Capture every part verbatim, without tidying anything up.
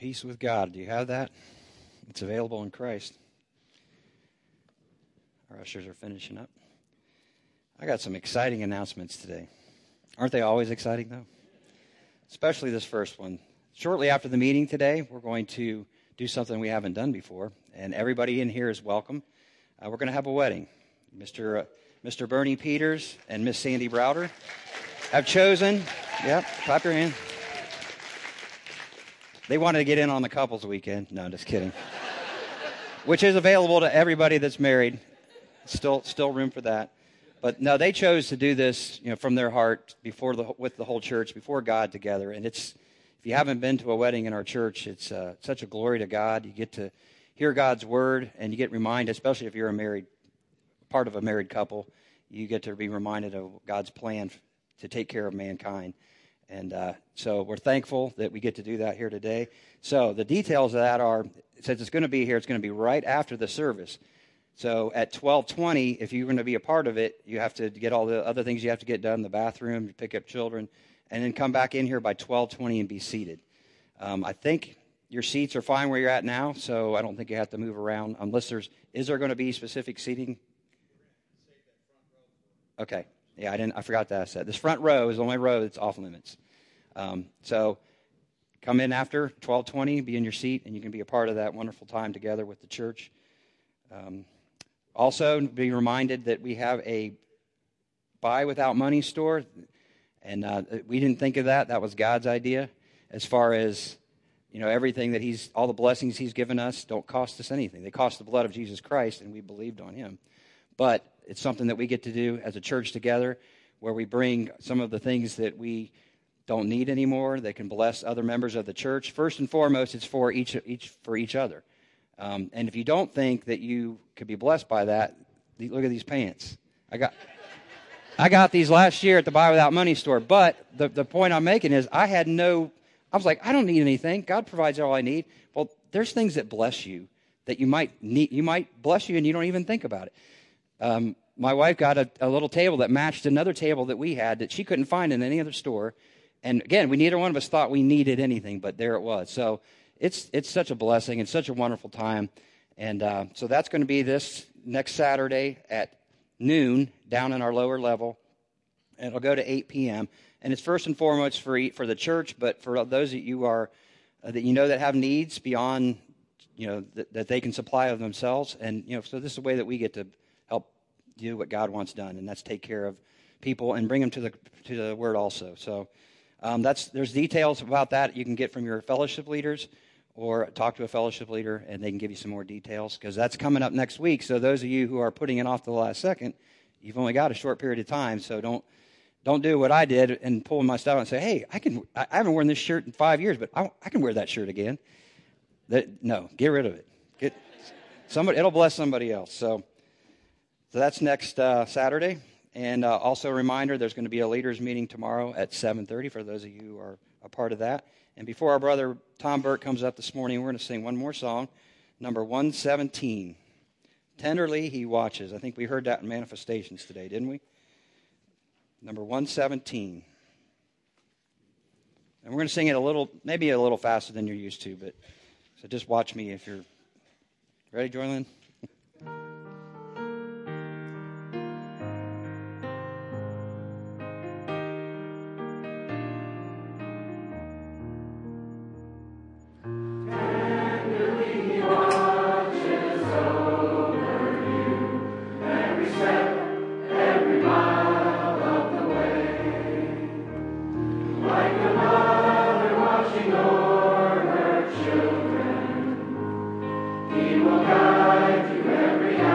Peace with God. Do you have that? It's available in Christ. Our ushers are finishing up. I got some exciting announcements today. Aren't they always exciting, though? Especially this first one. Shortly after the meeting today, we're going to do something we haven't done before, and everybody in here is welcome. Uh, we're going to have a wedding. Mister Uh, Mister Bernie Peters and Miss Sandy Browder have chosen, yep, clap your hand. They wanted to get in on the couples weekend. No, just kidding. Which is available to everybody that's married. Still, still room for that. But no, they chose to do this, you know, from their heart before the with the whole church, before God together. And it's, if you haven't been to a wedding in our church, it's uh, such a glory to God. You get to hear God's word, and you get reminded, especially if you're a married part of a married couple, you get to be reminded of God's plan to take care of mankind. And uh, so we're thankful that we get to do that here today. So the details of that are, since it's going to be here, it's going to be right after the service. So at twelve twenty, if you're going to be a part of it, you have to get all the other things you have to get done, the bathroom, pick up children, and then come back in here by twelve twenty and be seated. Um, I think your seats are fine where you're at now, so I don't think you have to move around unless there's, is there going to be specific seating? Okay. Yeah, I didn't. I forgot to ask that. This front row is the only row that's off limits. Um, so come in after twelve twenty, be in your seat, and you can be a part of that wonderful time together with the church. Um, also, be reminded that we have a buy without money store, and uh, we didn't think of that. That was God's idea. As far as, you know, everything that He's, all the blessings He's given us don't cost us anything. They cost the blood of Jesus Christ, and we believed on Him. But it's something that we get to do as a church together, where we bring some of the things that we don't need anymore that can bless other members of the church. First and foremost, it's for each each for each other. Um, and if you don't think that you could be blessed by that, look at these pants. I got I got these last year at the Buy Without Money store. But the the point I'm making is, I had no. I was like, I don't need anything. God provides all I need. Well, there's things that bless you that you might need. You might bless you, and you don't even think about it. Um, my wife got a, a little table that matched another table that we had that she couldn't find in any other store. And again, we neither one of us thought we needed anything, but there it was. So it's it's such a blessing and such a wonderful time. And uh, so that's going to be this next Saturday at noon down in our lower level. And it'll go to eight p.m. And it's first and foremost for for the church, but for those that you are uh, that you know that have needs beyond, you know, that, that they can supply of themselves. And you know, so this is a way that we get to help do what God wants done, and that's take care of people and bring them to the to the Word also. So um, that's there's details about that you can get from your fellowship leaders, or talk to a fellowship leader, and they can give you some more details, because that's coming up next week. So those of you who are putting it off to the last second, you've only got a short period of time. So don't don't do what I did and pull my stuff out and say, hey, I can I haven't worn this shirt in five years, but I, I can wear that shirt again. That, no, get rid of it. Get somebody. It'll bless somebody else. So. So that's next uh, Saturday. And uh, also a reminder, there's going to be a leaders meeting tomorrow at seven thirty for those of you who are a part of that. And before our brother Tom Burt comes up this morning, we're going to sing one more song, number one seventeen. Tenderly He Watches. I think we heard that in Manifestations today, didn't we? Number one seventeen. And we're going to sing it a little, maybe a little faster than you're used to, but so just watch me if you're ready, Joylyn? He will guide you every hour.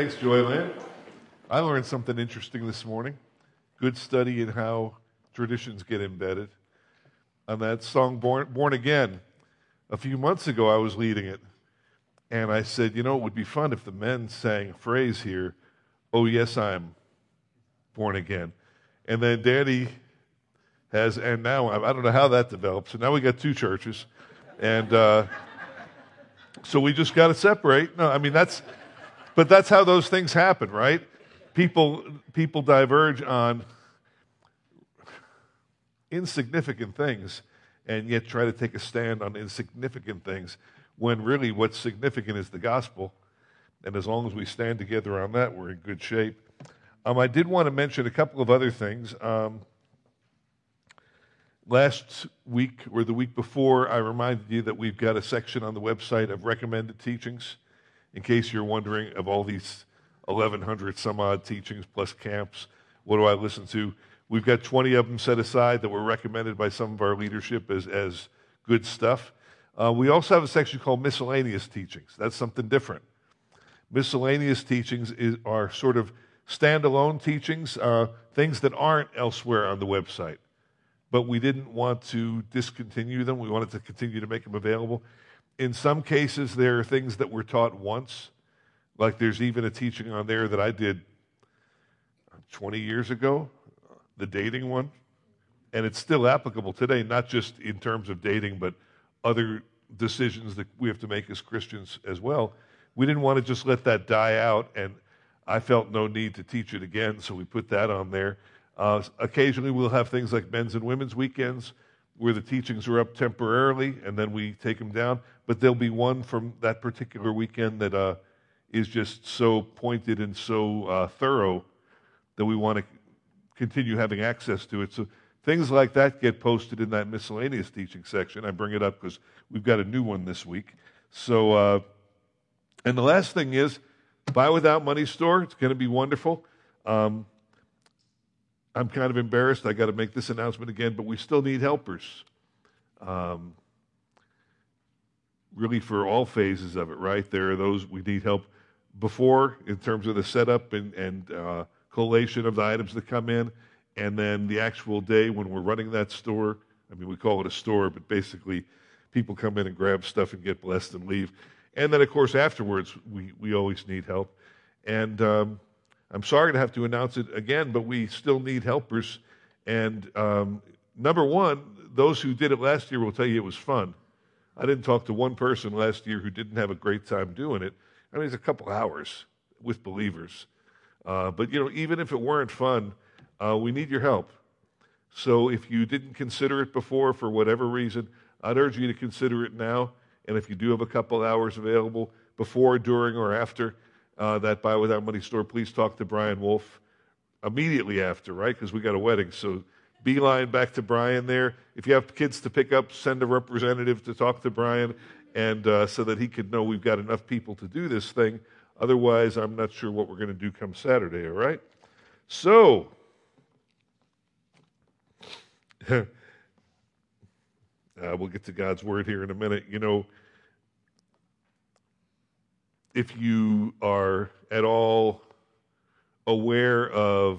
Thanks, Joyland. I learned something interesting this morning. Good study in how traditions get embedded. On that song, Born, Born Again, a few months ago I was leading it. And I said, you know, it would be fun if the men sang a phrase here, oh, yes, I'm born again. And then Danny has, and now, I don't know how that developed. So now we got two churches. And uh, so we just got to separate. No, I mean, that's, but that's how those things happen, right? People, people diverge on insignificant things and yet try to take a stand on insignificant things, when really what's significant is the gospel. And as long as we stand together on that, we're in good shape. Um, I did want to mention a couple of other things. Um, last week, or the week before, I reminded you that we've got a section on the website of recommended teachings, in case you're wondering, of all these eleven hundred some odd teachings plus camps, what do I listen to? We've got twenty of them set aside that were recommended by some of our leadership as, as good stuff. Uh, we also have a section called miscellaneous teachings. That's something different. Miscellaneous teachings is, are sort of standalone teachings, uh, things that aren't elsewhere on the website. But we didn't want to discontinue them. We wanted to continue to make them available. In some cases, there are things that were taught once. Like there's even a teaching on there that I did twenty years ago, the dating one. And it's still applicable today, not just in terms of dating, but other decisions that we have to make as Christians as well. We didn't want to just let that die out, and I felt no need to teach it again, so we put that on there. Uh, occasionally we'll have things like men's and women's weekends where the teachings are up temporarily, and then we take them down. But there'll be one from that particular weekend that uh, is just so pointed and so uh, thorough that we want to continue having access to it. So things like that get posted in that miscellaneous teaching section. I bring it up because we've got a new one this week. So, uh, and the last thing is, Buy Without Money store. It's going to be wonderful. Um, I'm kind of embarrassed. I got to make this announcement again, but we still need helpers. Um, really for all phases of it, right? There are those we need help before in terms of the setup and, and uh, collation of the items that come in. And then the actual day when we're running that store, I mean, we call it a store, but basically people come in and grab stuff and get blessed and leave. And then, of course, afterwards, we, we always need help. And um, I'm sorry to have to announce it again, but we still need helpers. And um, number one, those who did it last year will tell you it was fun. I didn't talk to one person last year who didn't have a great time doing it. I mean, it's a couple hours with believers. Uh, but, you know, even if it weren't fun, Uh, we need your help. So if you didn't consider it before for whatever reason, I'd urge you to consider it now. And if you do have a couple hours available before, during, or after uh, that Buy Without Money store, please talk to Brian Wolf immediately after, right? Because we got a wedding. So beeline back to Brian there. If you have kids to pick up, send a representative to talk to Brian, and uh, so that he could know we've got enough people to do this thing. Otherwise, I'm not sure what we're going to do come Saturday, all right? So... uh, we'll get to God's word here in a minute. You know, if you are at all aware of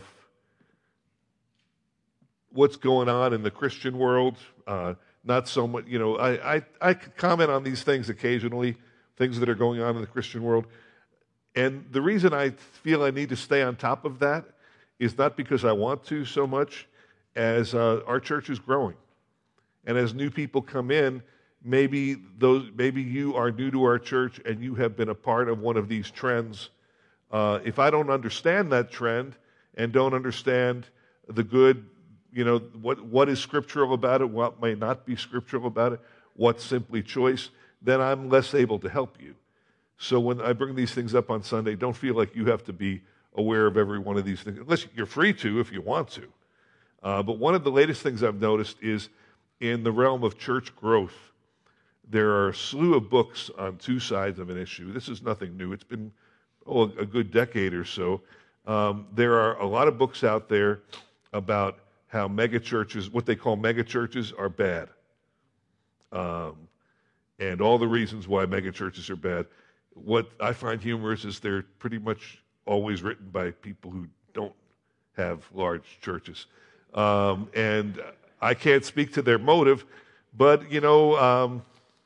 what's going on in the Christian world, uh, not so much, you know, I, I, I comment on these things occasionally, things that are going on in the Christian world. And the reason I feel I need to stay on top of that is not because I want to so much, as uh, our church is growing. And as new people come in, maybe those, maybe you are new to our church and you have been a part of one of these trends. Uh, if I don't understand that trend and don't understand the good, you know, what, what is scriptural about it, what may not be scriptural about it, what's simply choice, then I'm less able to help you. So when I bring these things up on Sunday, don't feel like you have to be aware of every one of these things, unless you're free to if you want to. Uh, but one of the latest things I've noticed is in the realm of church growth, there are a slew of books on two sides of an issue. This is nothing new. It's been oh, a good decade or so. Um, there are a lot of books out there about how megachurches, what they call megachurches, are bad. Um, and all the reasons why megachurches are bad. What I find humorous is they're pretty much always written by people who don't have large churches. Um, and I can't speak to their motive, but, you know, um,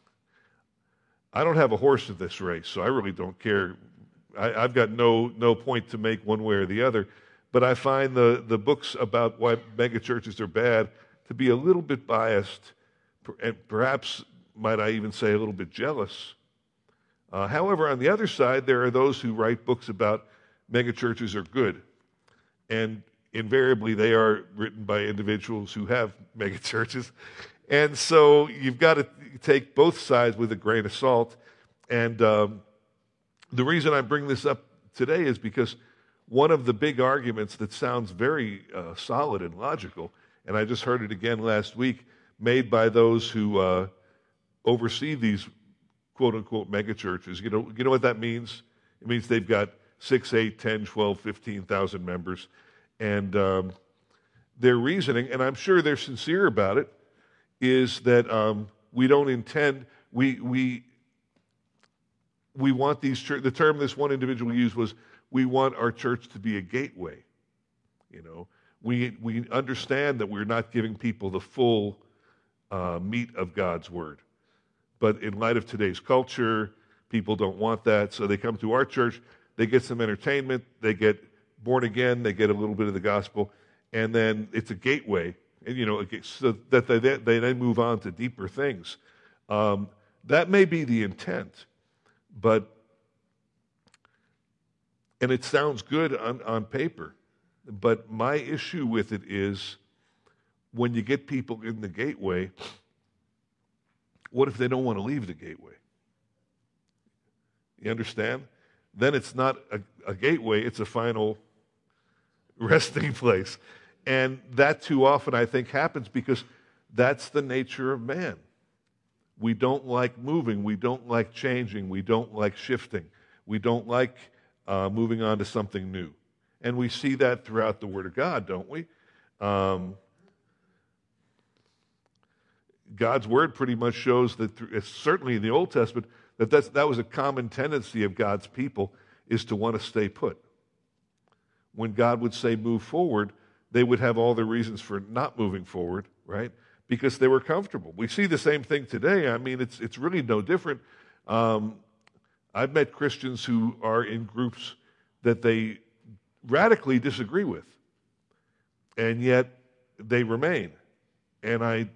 I don't have a horse in this race, so I really don't care. I, I've got no no point to make one way or the other. But I find the, the books about why megachurches are bad to be a little bit biased, and perhaps, might I even say, a little bit jealous. Uh, however, on the other side, there are those who write books about megachurches are good. And invariably, they are written by individuals who have megachurches. And so you've got to take both sides with a grain of salt. And um, the reason I bring this up today is because one of the big arguments that sounds very uh, solid and logical, and I just heard it again last week, made by those who uh, oversee these quote-unquote megachurches. You know, you know what that means? It means they've got six, eight, ten, twelve, fifteen thousand members. And um, their reasoning, and I'm sure they're sincere about it, is that um, we don't intend, we we we want these, the term this one individual used was, we want our church to be a gateway. You know, we we understand that we're not giving people the full uh, meat of God's word. But in light of today's culture, people don't want that, so they come to our church, they get some entertainment, they get born again, they get a little bit of the gospel, and then it's a gateway, and you know, so that they, they then move on to deeper things. Um, that may be the intent, but and it sounds good on, on paper, but my issue with it is when you get people in the gateway, what if they don't want to leave the gateway? You understand? Then it's not a, a gateway, it's a final resting place. And that too often, I think, happens because that's the nature of man. We don't like moving, we don't like changing, we don't like shifting, we don't like uh, moving on to something new. And we see that throughout the Word of God, don't we? Um, God's Word pretty much shows that, through, certainly in the Old Testament, that that's, that was a common tendency of God's people, is to want to stay put. When God would say move forward, they would have all the reasons for not moving forward, right? Because they were comfortable. We see the same thing today. I mean, it's it's really no different. Um, I've met Christians who are in groups that they radically disagree with, and yet they remain. And I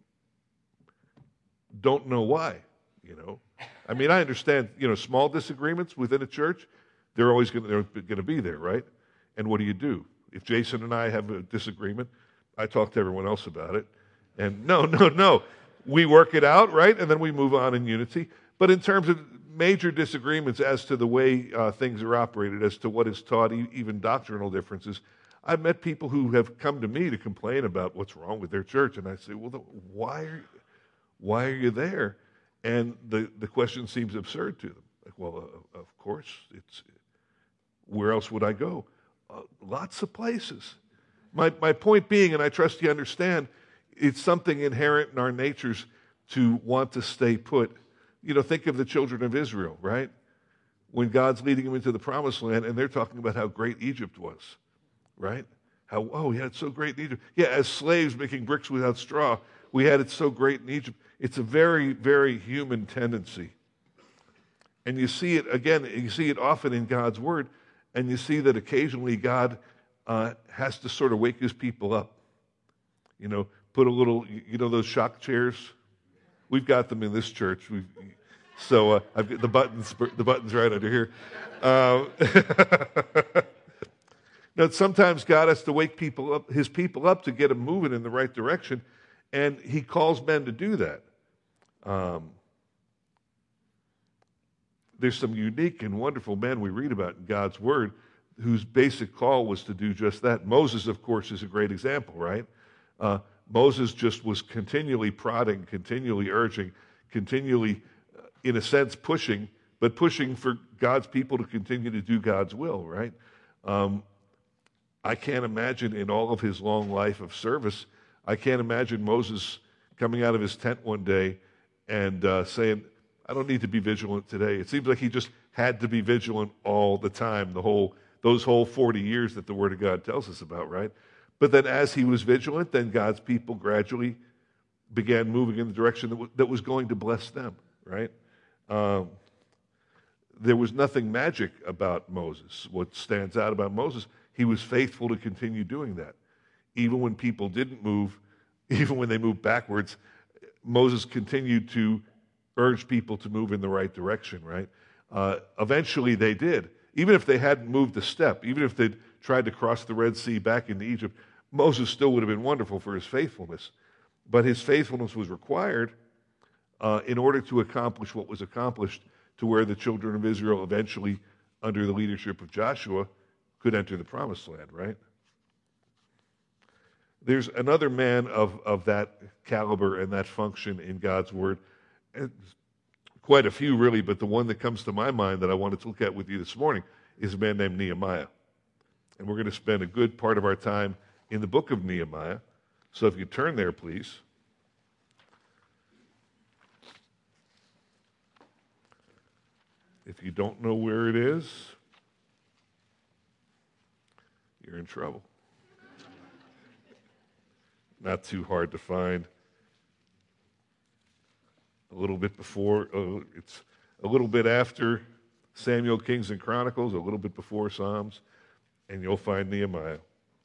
don't know why, you know. I mean, I understand, you know, small disagreements within a church, they're always going to be there, right? And what do you do? If Jason and I have a disagreement, I talk to everyone else about it. And no, no, no. We work it out, right? And then we move on in unity. But in terms of major disagreements as to the way uh, things are operated, as to what is taught, e- even doctrinal differences, I've met people who have come to me to complain about what's wrong with their church. And I say, well, the, why, are, why are you there? And the, the question seems absurd to them. Like, well, uh, of course, it's where else would I go? Uh, lots of places. My my point being, and I trust you understand, it's something inherent in our natures to want to stay put. You know, think of the children of Israel, right? When God's leading them into the promised land, and they're talking about how great Egypt was, right? How, oh, we had it so great in Egypt. Yeah, as slaves making bricks without straw, we had it so great in Egypt. It's a very, very human tendency. And you see it, again, you see it often in God's Word, and you see that occasionally God uh, has to sort of wake his people up. You know, put a little, you know those shock chairs? We've got them in this church. We've, so uh, I've got the buttons, the buttons right under here. Uh, now, sometimes God has to wake people up, his people up to get them moving in the right direction, and he calls men to do that. Um, there's some unique and wonderful men we read about in God's Word whose basic call was to do just that. Moses, of course, is a great example, right? Uh, Moses just was continually prodding, continually urging, continually, uh, in a sense, pushing, but pushing for God's people to continue to do God's will, right? Um, I can't imagine in all of his long life of service, I can't imagine Moses coming out of his tent one day and uh, saying, I don't need to be vigilant today. It seems like he just had to be vigilant all the time, the whole those whole forty years that the Word of God tells us about, right? But then as he was vigilant, then God's people gradually began moving in the direction that, w- that was going to bless them, right? Um, there was nothing magic about Moses. What stands out about Moses, he was faithful to continue doing that. Even when people didn't move, even when they moved backwards, Moses continued to urge people to move in the right direction, right? Uh, eventually they did. Even if they hadn't moved a step, even if they'd tried to cross the Red Sea back into Egypt, Moses still would have been wonderful for his faithfulness. But his faithfulness was required uh, in order to accomplish what was accomplished, to where the children of Israel eventually, under the leadership of Joshua, could enter the promised land, right? There's another man of, of that caliber and that function in God's Word. And quite a few, really, but the one that comes to my mind that I wanted to look at with you this morning is a man named Nehemiah. And we're going to spend a good part of our time in the book of Nehemiah. So if you turn there, please. If you don't know where it is, you're in trouble. Not too hard to find. A little bit before, uh, it's a little bit after Samuel, Kings, and Chronicles, a little bit before Psalms, and you'll find Nehemiah.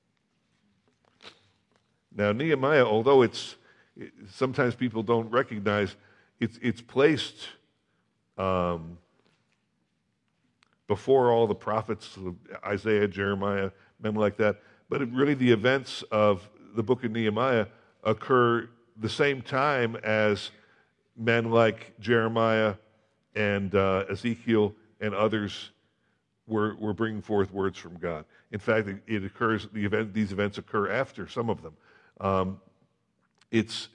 Now, Nehemiah, although it's it, sometimes people don't recognize, it's it's placed um, before all the prophets, Isaiah, Jeremiah, men like that. But it, really, the events of the book of Nehemiah occur the same time as men like Jeremiah and uh, Ezekiel and others were, were bringing forth words from God. In fact, it, it occurs, the event, these events occur after some of them. Um, it's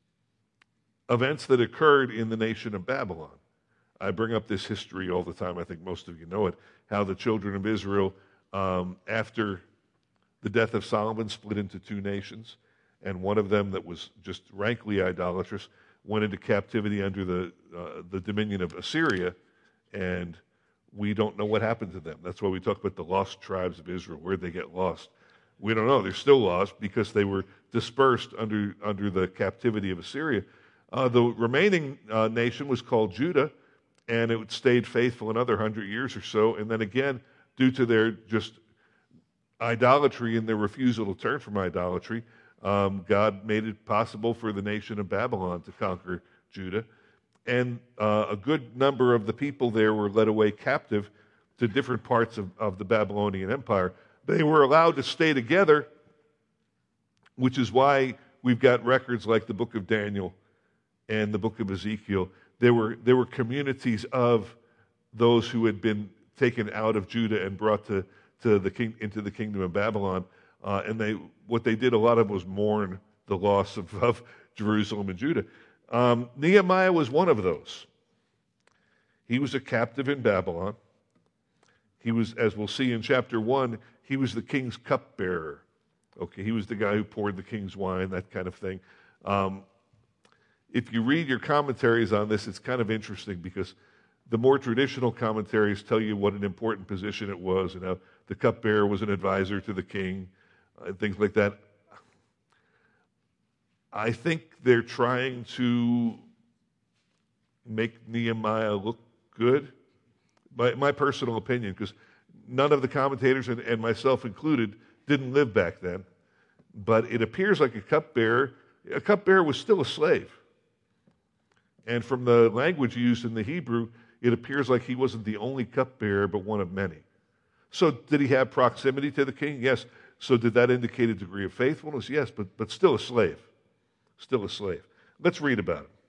events that occurred in the nation of Babylon. I bring up this history all the time. I think most of you know it, how the children of Israel, um, after the death of Solomon, split into two nations, and one of them that was just rankly idolatrous went into captivity under the uh, the dominion of Assyria, and we don't know what happened to them. That's why we talk about the lost tribes of Israel. Where'd they get lost? We don't know. They're still lost because they were dispersed under under the captivity of Assyria. Uh, the remaining uh, nation was called Judah, and it stayed faithful another hundred years or so. And then again, due to their just idolatry and their refusal to turn from idolatry, um, God made it possible for the nation of Babylon to conquer Judah. And uh, a good number of the people there were led away captive to different parts of, of the Babylonian Empire. They were allowed to stay together, which is why we've got records like the book of Daniel and the book of Ezekiel. There were, there were communities of those who had been taken out of Judah and brought to, to the king, into the kingdom of Babylon. Uh, and they, what they did a lot of was mourn the loss of, of Jerusalem and Judah. Um, Nehemiah was one of those. He was a captive in Babylon. He was, as we'll see in chapter one, he was the king's cupbearer. Okay, he was the guy who poured the king's wine, that kind of thing. Um, if you read your commentaries on this, it's kind of interesting because the more traditional commentaries tell you what an important position it was, and how the cupbearer was an advisor to the king, uh, and things like that. I think they're trying to make Nehemiah look good. My, my personal opinion, because none of the commentators, and, and myself included, didn't live back then. But it appears like a cupbearer, a cupbearer was still a slave. And from the language used in the Hebrew, it appears like he wasn't the only cupbearer, but one of many. So did he have proximity to the king? Yes. So did that indicate a degree of faithfulness? Yes, but, but still a slave. Still a slave. Let's read about it.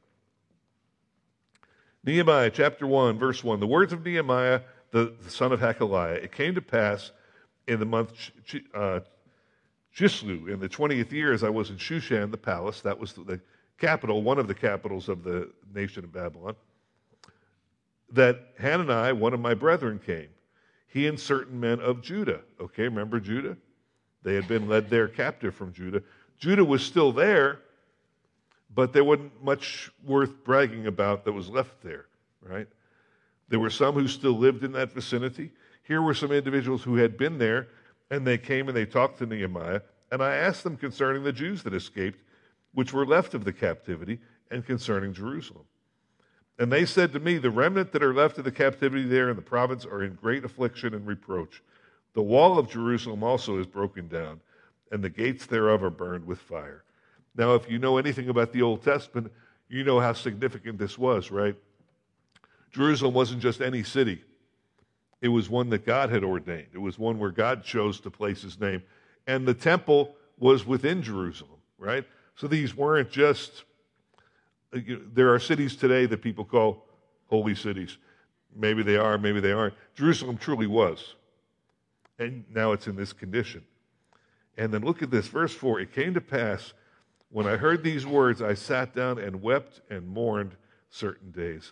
Nehemiah chapter one, verse one. The words of Nehemiah, the, the son of Hakaliah. It came to pass in the month Ch- uh, Chislu, in the twentieth year, as I was in Shushan, the palace, that was the capital, one of the capitals of the nation of Babylon, that Hanani, one of my brethren, came. He and certain men of Judah. Okay, remember Judah? They had been led there captive from Judah. Judah was still there, but there wasn't much worth bragging about that was left there, right? There were some who still lived in that vicinity. here were some individuals who had been there, and they came and they talked to Nehemiah, and I asked them concerning the Jews that escaped, which were left of the captivity, and concerning Jerusalem. And they said to me, the remnant that are left of the captivity there in the province are in great affliction and reproach. The wall of Jerusalem also is broken down, and the gates thereof are burned with fire. Now, if you know anything about the Old Testament, you know how significant this was, right? Jerusalem wasn't just any city. It was one that God had ordained. It was one where God chose to place his name. And the temple was within Jerusalem, right? So these weren't just, you know, there are cities today that people call holy cities. Maybe they are, maybe they aren't. Jerusalem truly was. And now it's in this condition. And then look at this, verse four. It came to pass, when I heard these words, I sat down and wept and mourned certain days.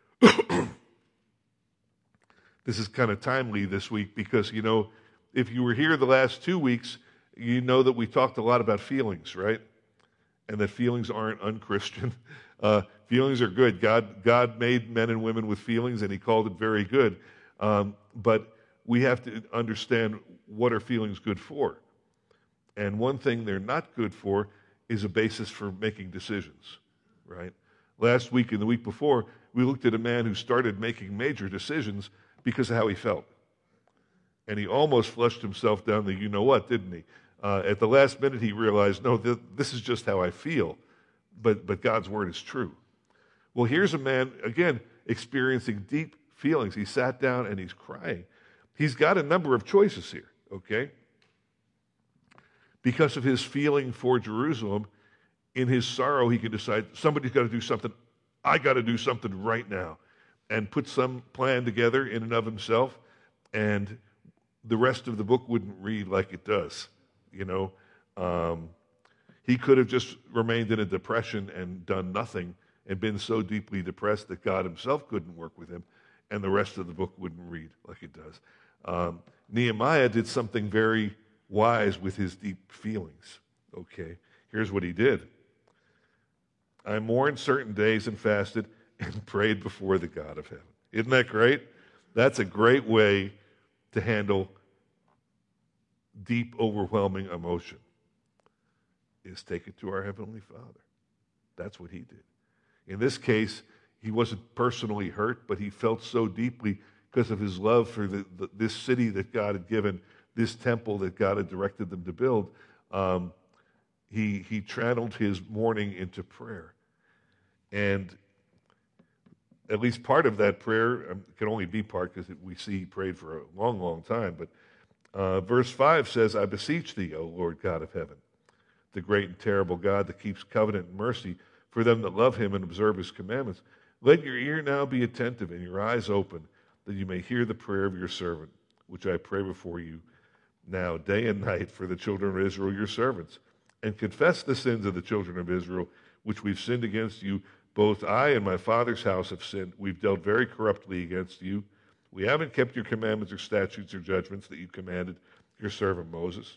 This is kind of timely this week because, you know, if you were here the last two weeks, you know that we talked a lot about feelings, right? And that feelings aren't unchristian. Uh, feelings are good. God, God made men and women with feelings, and he called it very good. Um, but we have to understand, what are feelings good for? And one thing they're not good for is a basis for making decisions, right? Last week and the week before, we looked at a man who started making major decisions because of how he felt. And he almost flushed himself down the you-know-what, didn't he? Uh, at the last minute, he realized, no, th- this is just how I feel, but, but God's word is true. Well, here's a man, again, experiencing deep feelings. He sat down and he's crying. He's got a number of choices here, okay? Because of his feeling for Jerusalem, in his sorrow, he can decide, somebody's got to do something. I got to do something right now. And put some plan together in and of himself, and the rest of the book wouldn't read like it does. You know, um, he could have just remained in a depression and done nothing and been so deeply depressed that God himself couldn't work with him, and the rest of the book wouldn't read like it does. Um, Nehemiah did something very wise with his deep feelings. Okay, here's what he did. I mourned certain days and fasted and prayed before the God of heaven. Isn't that great? That's a great way to handle deep, overwhelming emotion, is take it to our Heavenly Father. That's what he did. In this case, he wasn't personally hurt, but he felt so deeply because of his love for the, the, this city that God had given, this temple that God had directed them to build. Um, he, he channeled his mourning into prayer. And at least part of that prayer, um, can only be part because we see he prayed for a long, long time. But uh, verse five says, I beseech thee, O Lord God of heaven, the great and terrible God that keeps covenant and mercy for them that love him and observe his commandments. Let your ear now be attentive and your eyes open, that you may hear the prayer of your servant, which I pray before you now day and night for the children of Israel, your servants, and confess the sins of the children of Israel, which we've sinned against you. Both I and my father's house have sinned. We've dealt very corruptly against you. We haven't kept your commandments or statutes or judgments that you commanded your servant Moses.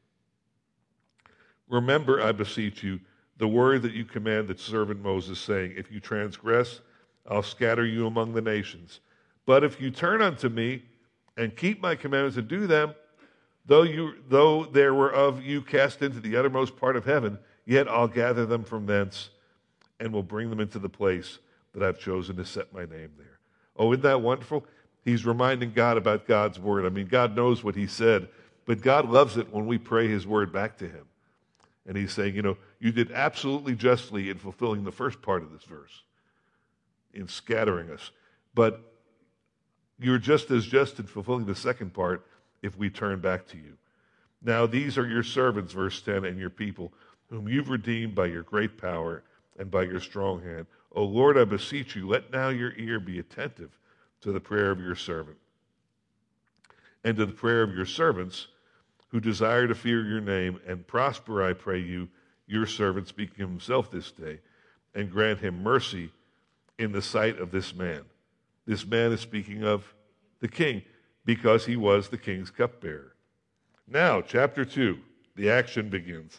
Remember, I beseech you, the word that you commanded servant Moses, saying, if you transgress, I'll scatter you among the nations. But if you turn unto me and keep my commandments and do them, though you though there were of you cast into the uttermost part of heaven, yet I'll gather them from thence and will bring them into the place that I've chosen to set my name there. Oh, isn't that wonderful? He's reminding God about God's word. I mean, God knows what he said, but God loves it when we pray his word back to him. And he's saying, you know, you did absolutely justly in fulfilling the first part of this verse, in scattering us. But you're just as just in fulfilling the second part if we turn back to you. Now these are your servants, verse ten, and your people, whom you've redeemed by your great power and by your strong hand. O Lord, I beseech you, let now your ear be attentive to the prayer of your servant and to the prayer of your servants who desire to fear your name, and prosper, I pray you, your servant speaking of himself this day, and grant him mercy in the sight of this man. This man is speaking of the king, because he was the king's cupbearer. Now, chapter two, the action begins.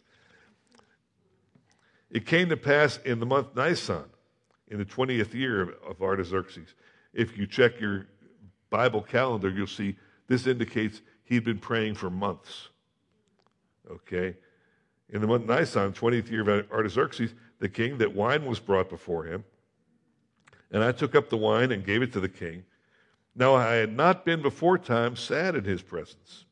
It came to pass in the month Nisan, in the twentieth year of, of Artaxerxes. If you check your Bible calendar, you'll see This indicates he'd been praying for months. Okay? In the month Nisan, twentieth year of Artaxerxes, the king, that wine was brought before him. And I took up the wine and gave it to the king. Now I had not been before time sad in his presence.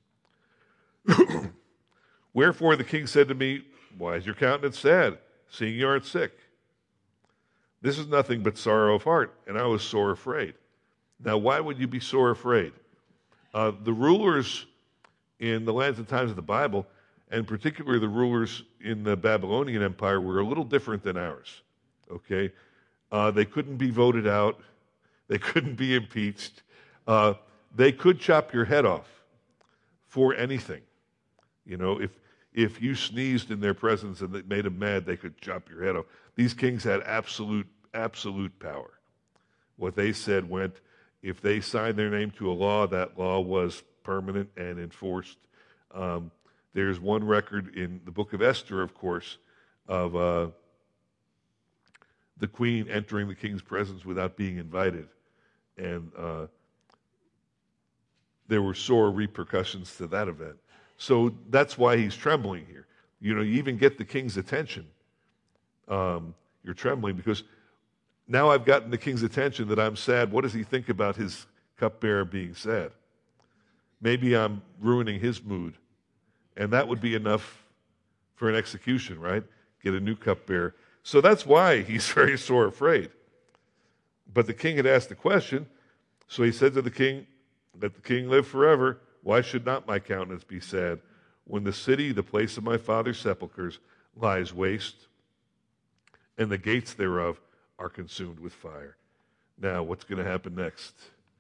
Wherefore the king said to me, why is your countenance sad, seeing you aren't sick? This is nothing but sorrow of heart, and I was sore afraid. Now, why would you be sore afraid? Uh, the rulers in the lands and times of the Bible, and particularly the rulers in the Babylonian Empire, were a little different than ours. Okay? Uh, they couldn't be voted out. They couldn't be impeached. Uh, they could chop your head off for anything. You know, if if you sneezed in their presence and it made them mad, they could chop your head off. These kings had absolute, absolute power. What they said went. If they signed their name to a law, that law was permanent and enforced. Um, there's one record in the book of Esther, of course, of uh, the queen entering the king's presence without being invited. And uh, there were sore repercussions to that event. So that's why he's trembling here. You know, you even get the king's attention. Um, you're trembling because now I've gotten the king's attention that I'm sad. What does he think about his cupbearer being sad? Maybe I'm ruining his mood. And that would be enough for an execution, right? Get a new cupbearer. So that's why he's very sore afraid. But the king had asked the question, so he said to the king, let the king live forever. Why should not my countenance be sad when the city, the place of my father's sepulchres, lies waste, and the gates thereof are consumed with fire? Now, what's going to happen next?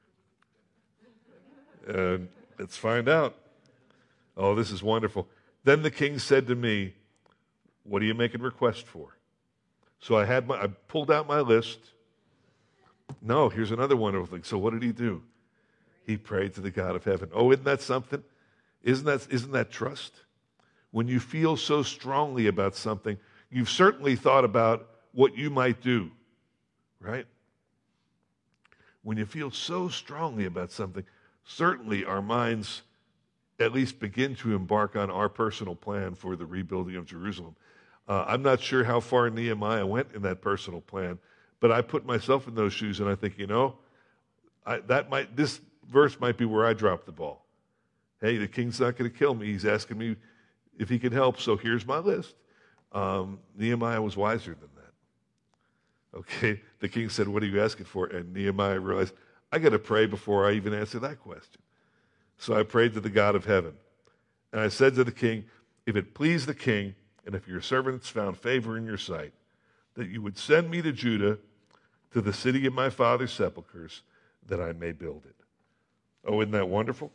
Uh, let's find out. Oh, this is wonderful. Then the king said to me, what are you making request for? So I had my, I pulled out my list. No, here's another wonderful thing. So what did he do? He prayed to the God of heaven. Oh, isn't that something? Isn't that, isn't that trust? When you feel so strongly about something, you've certainly thought about what you might do, right? When you feel so strongly about something, certainly our minds at least begin to embark on our personal plan for the rebuilding of Jerusalem. Uh, I'm not sure how far Nehemiah went in that personal plan, but I put myself in those shoes and I think, you know, I, that might this verse might be where I dropped the ball. Hey, the king's not going to kill me. He's asking me if he can help, so here's my list. Um, Nehemiah was wiser than that. Okay, the king said, what are you asking for? And Nehemiah realized, I got to pray before I even answer that question. So I prayed to the God of heaven. And I said to the king, if it please the king, and if your servants found favor in your sight, that you would send me to Judah, to the city of my father's sepulchres, that I may build it. Oh, isn't that wonderful?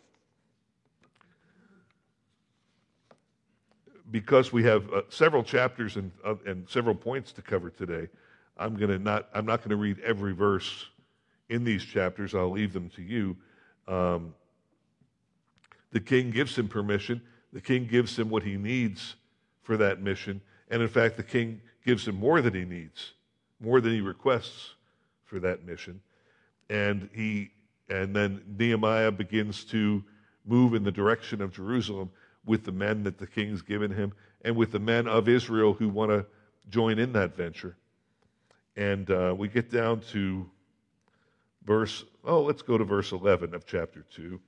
Because we have uh, several chapters and, uh, and several points to cover today, I'm going to not. I'm not going to read every verse in these chapters. I'll leave them to you. Um, the king gives him permission. The king gives him what he needs for that mission, and in fact, the king gives him more than he needs, more than he requests for that mission, and he. And then Nehemiah begins to move in the direction of Jerusalem with the men that the king's given him and with the men of Israel who want to join in that venture. And uh, we get down to verse, oh, let's go to verse eleven of chapter two.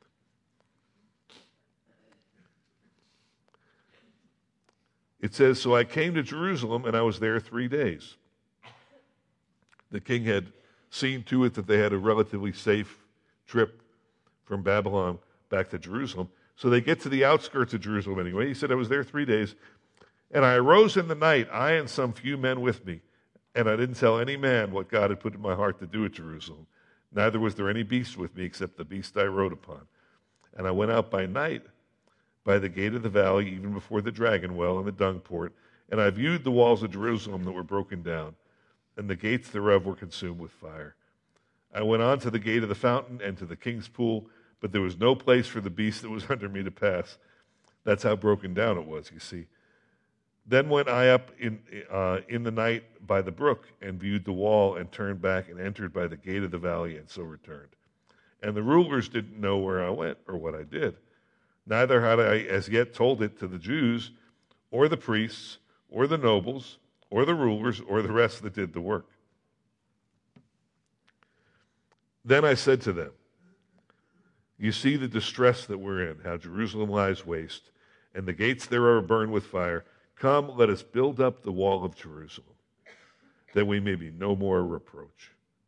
It says, so I came to Jerusalem and I was there three days. The king had seen to it that they had a relatively safe trip from Babylon back to Jerusalem. So they get to the outskirts of Jerusalem anyway. He said, I was there three days. And I arose in the night, I and some few men with me. And I didn't tell any man what God had put in my heart to do at Jerusalem. Neither was there any beast with me except the beast I rode upon. And I went out by night by the gate of the valley, even before the dragon well and the dung port. And I viewed the walls of Jerusalem that were broken down, and the gates thereof were consumed with fire. I went on to the gate of the fountain and to the king's pool, but there was no place for the beast that was under me to pass. That's how broken down it was, you see. Then went I up in uh, in the night by the brook and viewed the wall and turned back and entered by the gate of the valley and so returned. and the rulers didn't know where I went or what I did. Neither had I as yet told it to the Jews, or the priests, or the nobles, or the rulers, or the rest that did the work. Then I said to them, you see the distress that we're in, how Jerusalem lies waste, and the gates thereof are burned with fire. Come, let us build up the wall of Jerusalem, that we may be no more reproach.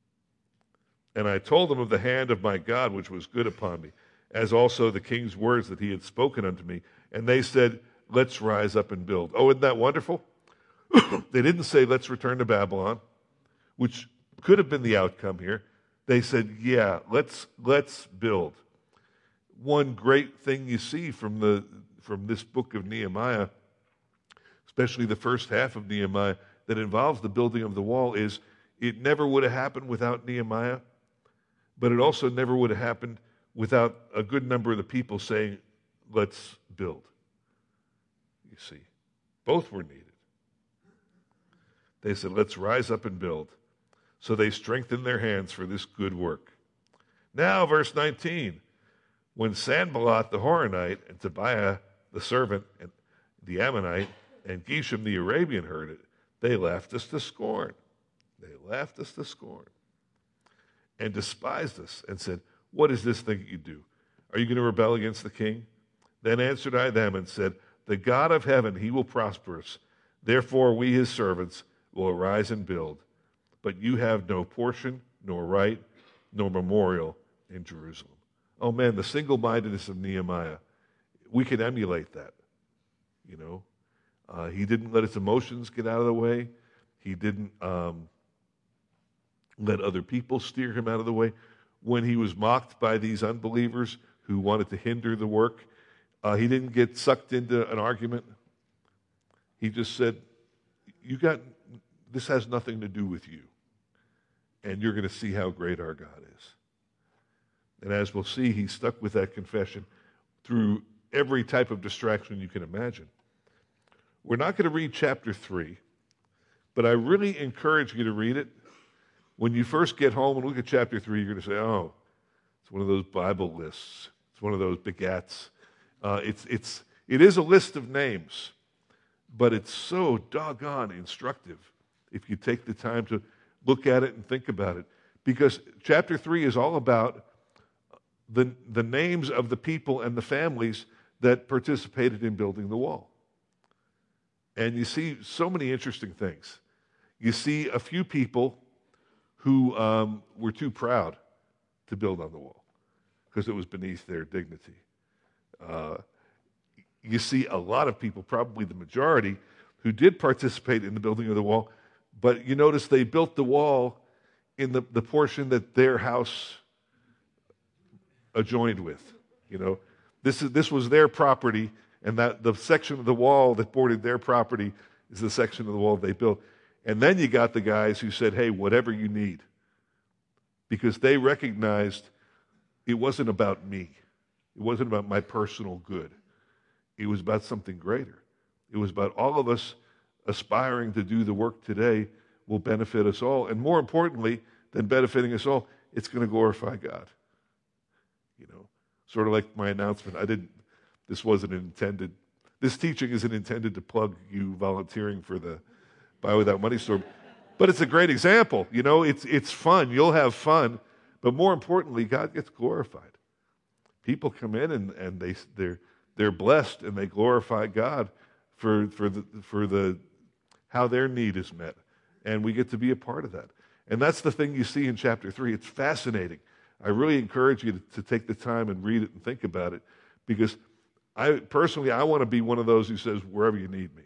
And I told them of the hand of my God, which was good upon me, as also the king's words that he had spoken unto me. And they said, let's rise up and build. Oh, isn't that wonderful? They didn't say, let's return to Babylon, which could have been the outcome here. They said, yeah, let's let's build. One great thing you see from the from this book of Nehemiah, especially the first half of Nehemiah, that involves the building of the wall, is it never would have happened without Nehemiah, but it also never would have happened without a good number of the people saying, let's build. You see, both were needed. They said, let's rise up and build. So they strengthened their hands for this good work. Now, verse nineteen, when Sanballat the Horonite and Tobiah the servant and the Ammonite and Geshem the Arabian heard it, they laughed us to scorn. They laughed us to scorn and despised us and said, what is this thing you do? Are you going to rebel against the king? Then answered I them and said, the God of heaven, he will prosper us. Therefore we, his servants, will arise and build. But you have no portion, nor right, nor memorial in Jerusalem. Oh man, the single-mindedness of Nehemiah, we can emulate that. You know, uh, he didn't let his emotions get out of the way. He didn't um, let other people steer him out of the way. When he was mocked by these unbelievers who wanted to hinder the work, uh, he didn't get sucked into an argument. He just said, "You got this has nothing to do with you, and you're going to see how great our God is." And as we'll see, he stuck with that confession through every type of distraction you can imagine. We're not going to read chapter three, but I really encourage you to read it. When you first get home and look at chapter three, you're going to say, oh, it's one of those Bible lists. It's one of those begats. Uh, it's, it's, it is a list of names, but it's so doggone instructive if you take the time to look at it and think about it. Because chapter three is all about the, the names of the people and the families that participated in building the wall. And you see so many interesting things. You see a few people who um, were too proud to build on the wall because it was beneath their dignity. Uh, you see a lot of people, probably the majority, who did participate in the building of the wall, but you notice they built the wall in the, the portion that their house adjoined with. You know, this is this was their property, and that the section of the wall that bordered their property is the section of the wall they built. And then you got the guys who said, hey, whatever you need. Because they recognized it wasn't about me. It wasn't about my personal good. It was about something greater. It was about all of us aspiring to do the work today will benefit us all. And more importantly than benefiting us all, it's going to glorify God. You know, sort of like my announcement. I didn't, this wasn't intended, this teaching isn't intended to plug you volunteering for the Buy Without Money store. But it's a great example. You know, it's it's fun. You'll have fun. But more importantly, God gets glorified. People come in and, and they they're they're blessed and they glorify God for for the for the how their need is met. And we get to be a part of that. And that's the thing you see in chapter three. It's fascinating. I really encourage you to, to take the time and read it and think about it, because I personally I want to be one of those who says, wherever you need me.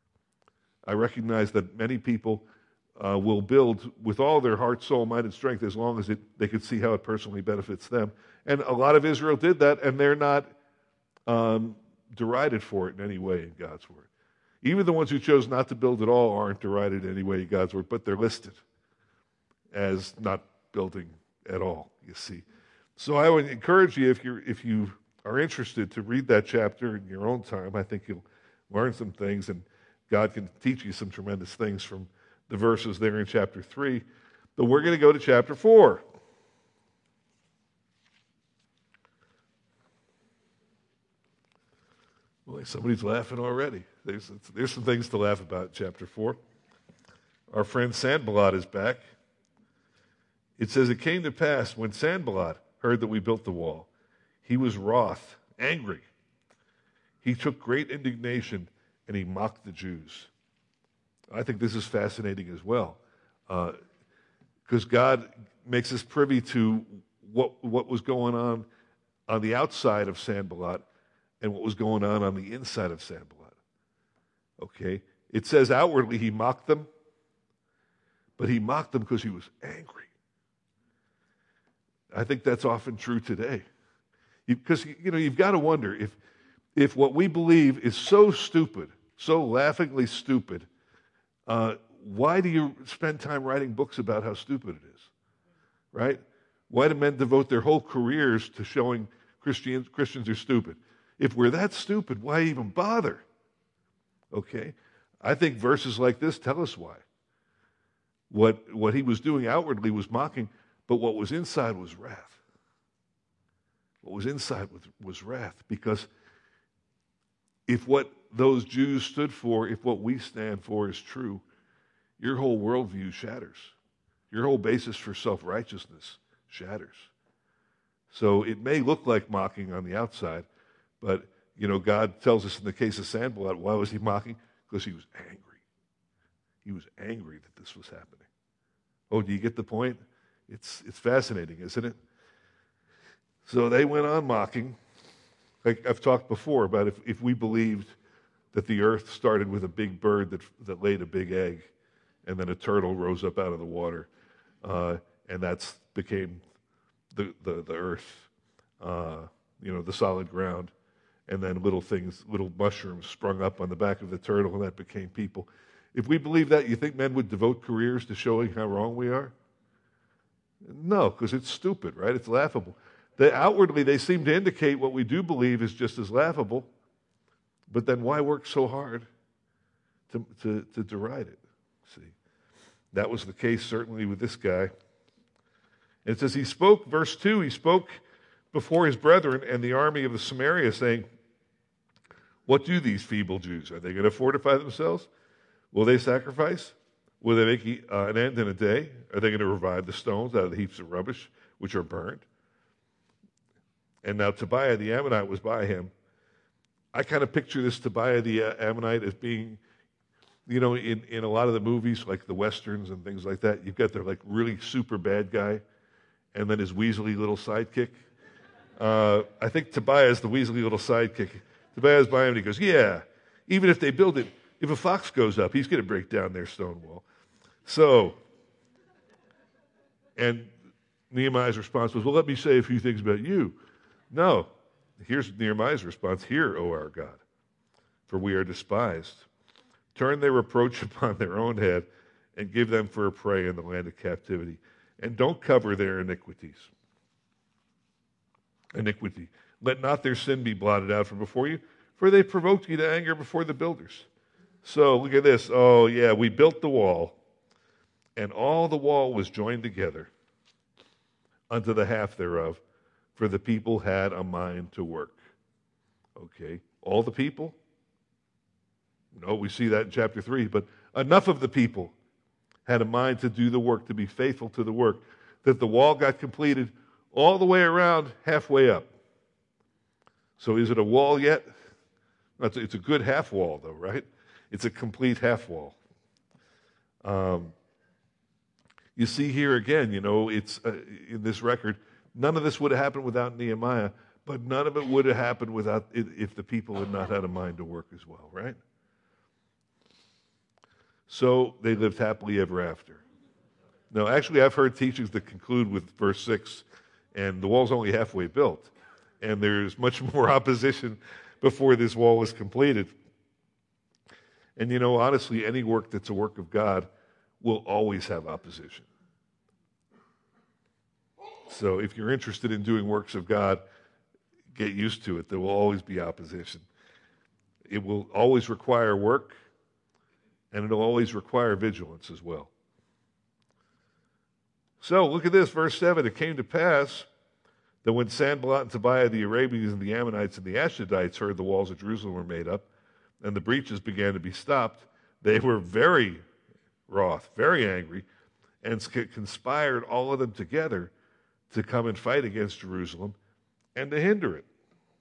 I recognize that many people uh, will build with all their heart, soul, mind, and strength as long as it, they can see how it personally benefits them. And a lot of Israel did that, and they're not um, derided for it in any way in God's Word. Even the ones who chose not to build at all aren't derided in any way in God's Word, but they're listed as not building at all, you see. So I would encourage you, if you if you are interested, to read that chapter in your own time. I think you'll learn some things, and God can teach you some tremendous things from the verses there in chapter three. But we're going to go to chapter four. Well, somebody's laughing already. There's, there's some things to laugh about in chapter four. Our friend Sanballat is back. It says, it came to pass when Sanballat heard that we built the wall, he was wroth, angry. He took great indignation and he mocked the Jews. I think this is fascinating as well, because uh, God makes us privy to what, what was going on on the outside of Sanballat and what was going on on the inside of Sanballat. Okay? It says outwardly he mocked them, but he mocked them because he was angry. I think that's often true today. Because, you, you know, you've got to wonder if, if what we believe is so stupid, so laughingly stupid, uh, why do you spend time writing books about how stupid it is? Right? Why do men devote their whole careers to showing Christians, Christians are stupid? If we're that stupid, why even bother? Okay? I think verses like this tell us why. What, what he was doing outwardly was mocking, but what was inside was wrath. What was inside was, was wrath, because if what those Jews stood for, if what we stand for is true, your whole worldview shatters. Your whole basis for self-righteousness shatters. So it may look like mocking on the outside, but, you know, God tells us in the case of Sanballat, why was he mocking? Because he was angry. He was angry that this was happening. Oh, do you get the point? It's, it's fascinating, isn't it? So they went on mocking. Like I've talked before about if, if we believed that the earth started with a big bird that, that laid a big egg, and then a turtle rose up out of the water, uh, and that's became the, the, the earth, uh, you know, the solid ground, and then little things, little mushrooms sprung up on the back of the turtle, and that became people. If we believe that, you think men would devote careers to showing how wrong we are? No, because it's stupid, right? It's laughable. They, outwardly, they seem to indicate what we do believe is just as laughable, but then why work so hard to, to, to deride it? See, that was the case certainly with this guy. And it says he spoke, verse two, he spoke before his brethren and the army of the Samaria, saying, what do these feeble Jews? Are they going to fortify themselves? Will they sacrifice? Will they make uh, an end in a day? Are they going to revive the stones out of the heaps of rubbish which are burned? And now Tobiah the Ammonite was by him. I kind of picture this Tobiah the uh, Ammonite as being, you know, in, in a lot of the movies, like the Westerns and things like that, you've got their like really super bad guy and then his weaselly little sidekick. Uh, I think Tobiah is the weaselly little sidekick. Tobiah's by him and he goes, yeah, even if they build it, if a fox goes up, he's going to break down their stone wall. So, and Nehemiah's response was, well, let me say a few things about you. No, here's Nehemiah's response. Hear, O our God, for we are despised. Turn their reproach upon their own head and give them for a prey in the land of captivity. And don't cover their iniquities. Iniquity. Let not their sin be blotted out from before you, for they provoked you to anger before the builders. So look at this. Oh, yeah, we built the wall, and all the wall was joined together unto the half thereof, for the people had a mind to work. Okay, all the people? No, we see that in chapter three, but enough of the people had a mind to do the work, to be faithful to the work, that the wall got completed all the way around, halfway up. So is it a wall yet? It's a good half wall, though, right? It's a complete half wall. Um, you see here again, you know, it's uh, in this record, none of this would have happened without Nehemiah, but none of it would have happened without it, if the people had not had a mind to work as well, right? So they lived happily ever after. Now, actually, I've heard teachings that conclude with verse six, and the wall's only halfway built, and there's much more opposition before this wall is completed. And, you know, honestly, any work that's a work of God will always have opposition. So if you're interested in doing works of God, get used to it. There will always be opposition. It will always require work, and it'll always require vigilance as well. So look at this, verse seven. It came to pass that when Sanballat and Tobiah, the Arabians and the Ammonites and the Ashdodites heard the walls of Jerusalem were made up and the breaches began to be stopped, they were very wroth, very angry, and conspired all of them together to come and fight against Jerusalem and to hinder it.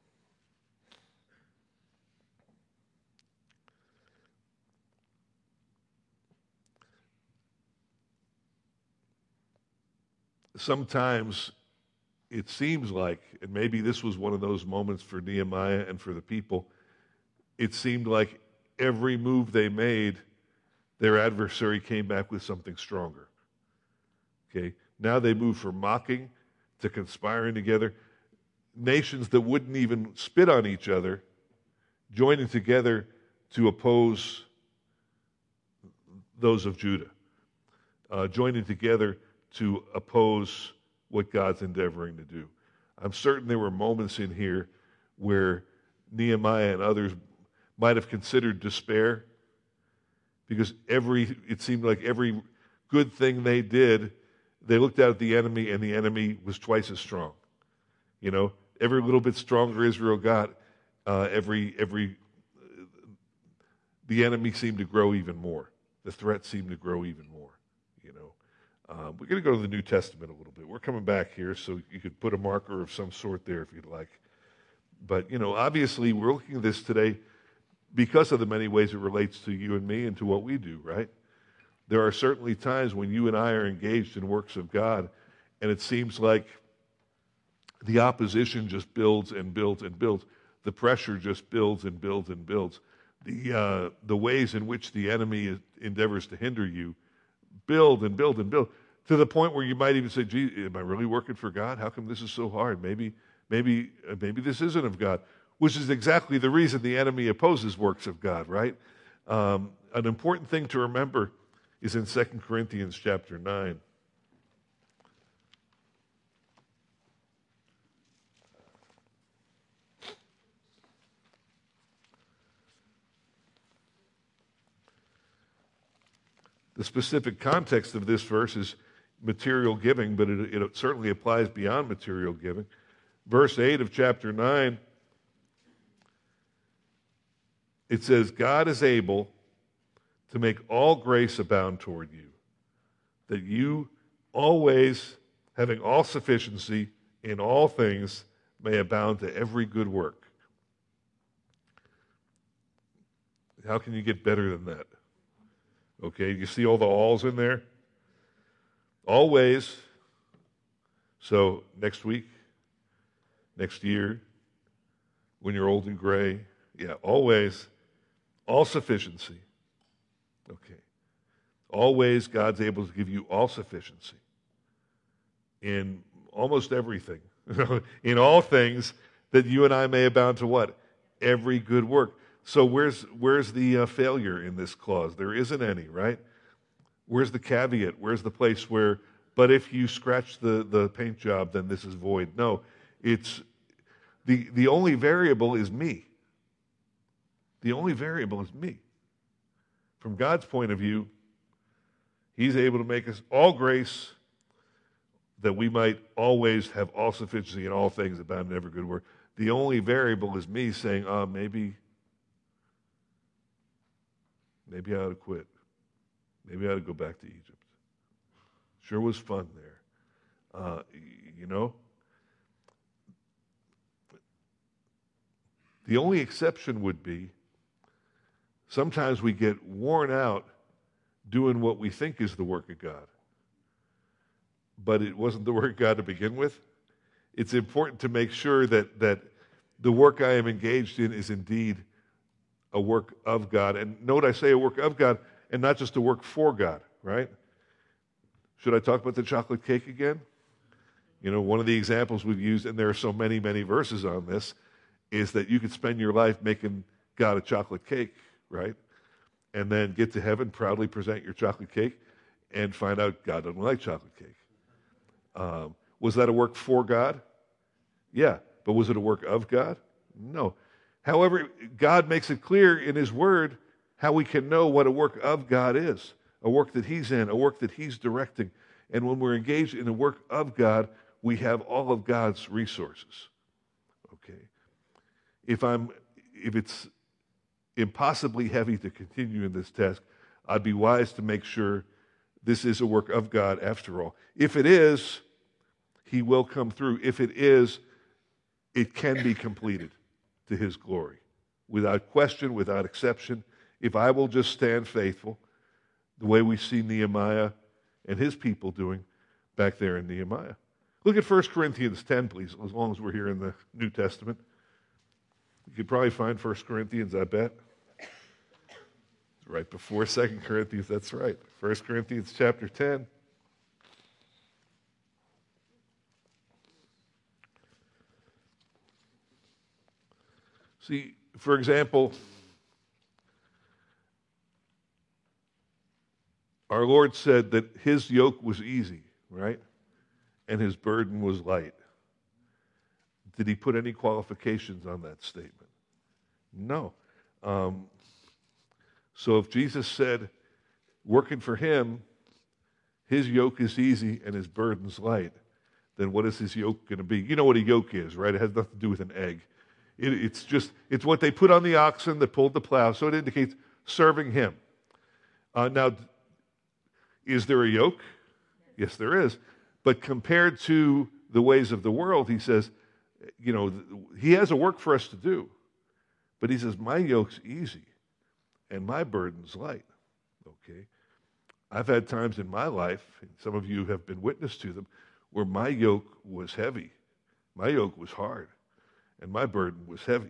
Sometimes it seems like, and maybe this was one of those moments for Nehemiah and for the people, it seemed like every move they made, their adversary came back with something stronger. Okay? Now they move from mocking to conspiring together. Nations that wouldn't even spit on each other, joining together to oppose those of Judah, uh, joining together to oppose what God's endeavoring to do. I'm certain there were moments in here where Nehemiah and others might have considered despair, because every it seemed like every good thing they did, they looked out at the enemy and the enemy was twice as strong. You know, every little bit stronger Israel got, uh, every every the enemy seemed to grow even more. The threat seemed to grow even more. You know, um, we're going to go to the New Testament a little bit. We're coming back here, so you could put a marker of some sort there if you'd like. But you know, obviously, we're looking at this today because of the many ways it relates to you and me and to what we do, right? There are certainly times when you and I are engaged in works of God, and it seems like the opposition just builds and builds and builds. The pressure just builds and builds and builds. The uh, the ways in which the enemy is, endeavors to hinder you build and build and build to the point where you might even say, "Gee, am I really working for God? How come this is so hard? Maybe, maybe, uh, maybe this isn't of God." Which is exactly the reason the enemy opposes works of God, right? Um, an important thing to remember is in Second Corinthians chapter nine. The specific context of this verse is material giving, but it, it certainly applies beyond material giving. Verse eight of chapter nine, it says, God is able to make all grace abound toward you, that you always, having all sufficiency in all things, may abound to every good work. How can you get better than that? Okay, you see all the alls in there? Always. So next week, next year, when you're old and gray, yeah, always, all sufficiency. Okay. Always God's able to give you all sufficiency in almost everything. In all things, that you and I may abound to what? Every good work. So where's where's the uh, failure in this clause? There isn't any, right? Where's the caveat? Where's the place where, but if you scratch the, the paint job, then this is void? No, it's, the, the only variable is me. The only variable is me. From God's point of view, He's able to make us all grace, that we might always have all sufficiency in all things, abound in every good work. The only variable is me saying, uh, maybe, maybe I ought to quit. Maybe I ought to go back to Egypt. Sure was fun there. Uh, you know? The only exception would be sometimes we get worn out doing what we think is the work of God. But it wasn't the work of God to begin with. It's important to make sure that, that the work I am engaged in is indeed a work of God. And note I say a work of God and not just a work for God, right? Should I talk about the chocolate cake again? You know, one of the examples we've used, and there are so many, many verses on this, is that you could spend your life making God a chocolate cake, right? And then get to heaven, proudly present your chocolate cake, and find out God doesn't like chocolate cake. Um, was that a work for God? Yeah. But was it a work of God? No. However, God makes it clear in His Word how we can know what a work of God is, a work that He's in, a work that He's directing. And when we're engaged in a work of God, we have all of God's resources. Okay? If I'm, if it's impossibly heavy to continue in this task, I'd be wise to make sure this is a work of God after all. If it is, he will come through. If it is, it can be completed to his glory. Without question, without exception. If I will just stand faithful, the way we see Nehemiah and his people doing back there in Nehemiah. Look at First Corinthians ten, please, as long as we're here in the New Testament. You could probably find First Corinthians, I bet. It's right before Second Corinthians, that's right. First Corinthians chapter ten. See, for example, our Lord said that his yoke was easy, right? And his burden was light. Did he put any qualifications on that statement? No. Um, so if Jesus said, working for him, his yoke is easy and his burden's light, then what is his yoke going to be? You know what a yoke is, right? It has nothing to do with an egg. It, it's just, it's what they put on the oxen that pulled the plow, so it indicates serving him. Uh, now, is there a yoke? Yes, there is. But compared to the ways of the world, he says, you know, he has a work for us to do. But he says, my yoke's easy and my burden's light. Okay? I've had times in my life, and some of you have been witness to them, where my yoke was heavy. My yoke was hard. And my burden was heavy.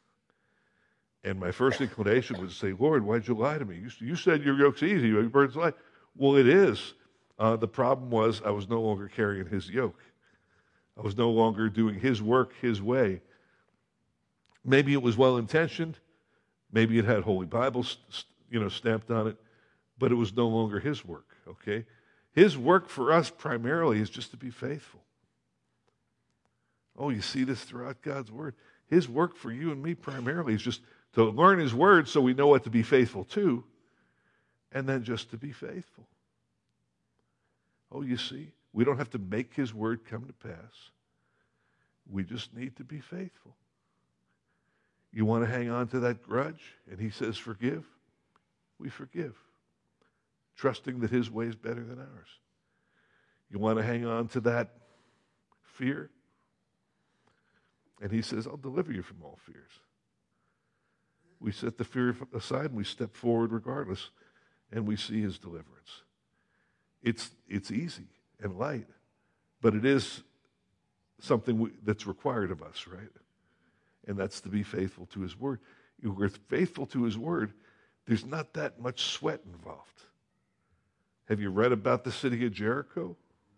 And my first inclination was to say, Lord, why'd you lie to me? You, you said your yoke's easy, your burden's light. Well, it is. Uh, the problem was I was no longer carrying his yoke. I was no longer doing his work his way. Maybe it was well-intentioned. Maybe it had Holy Bible, you know, stamped on it. But it was no longer his work, okay? His work for us primarily is just to be faithful. Oh, you see this throughout God's Word. His work for you and me primarily is just to learn his Word so we know what to be faithful to, and then just to be faithful. Oh, you see, we don't have to make his Word come to pass. We just need to be faithful. You want to hang on to that grudge, and he says forgive? We forgive, trusting that his way is better than ours. You want to hang on to that fear? And he says, I'll deliver you from all fears. We set the fear aside and we step forward regardless, and we see his deliverance. It's, it's easy and light, but it is something we, that's required of us, right? And that's to be faithful to his word. If we're faithful to his word, there's not that much sweat involved. Have you read about the city of Jericho?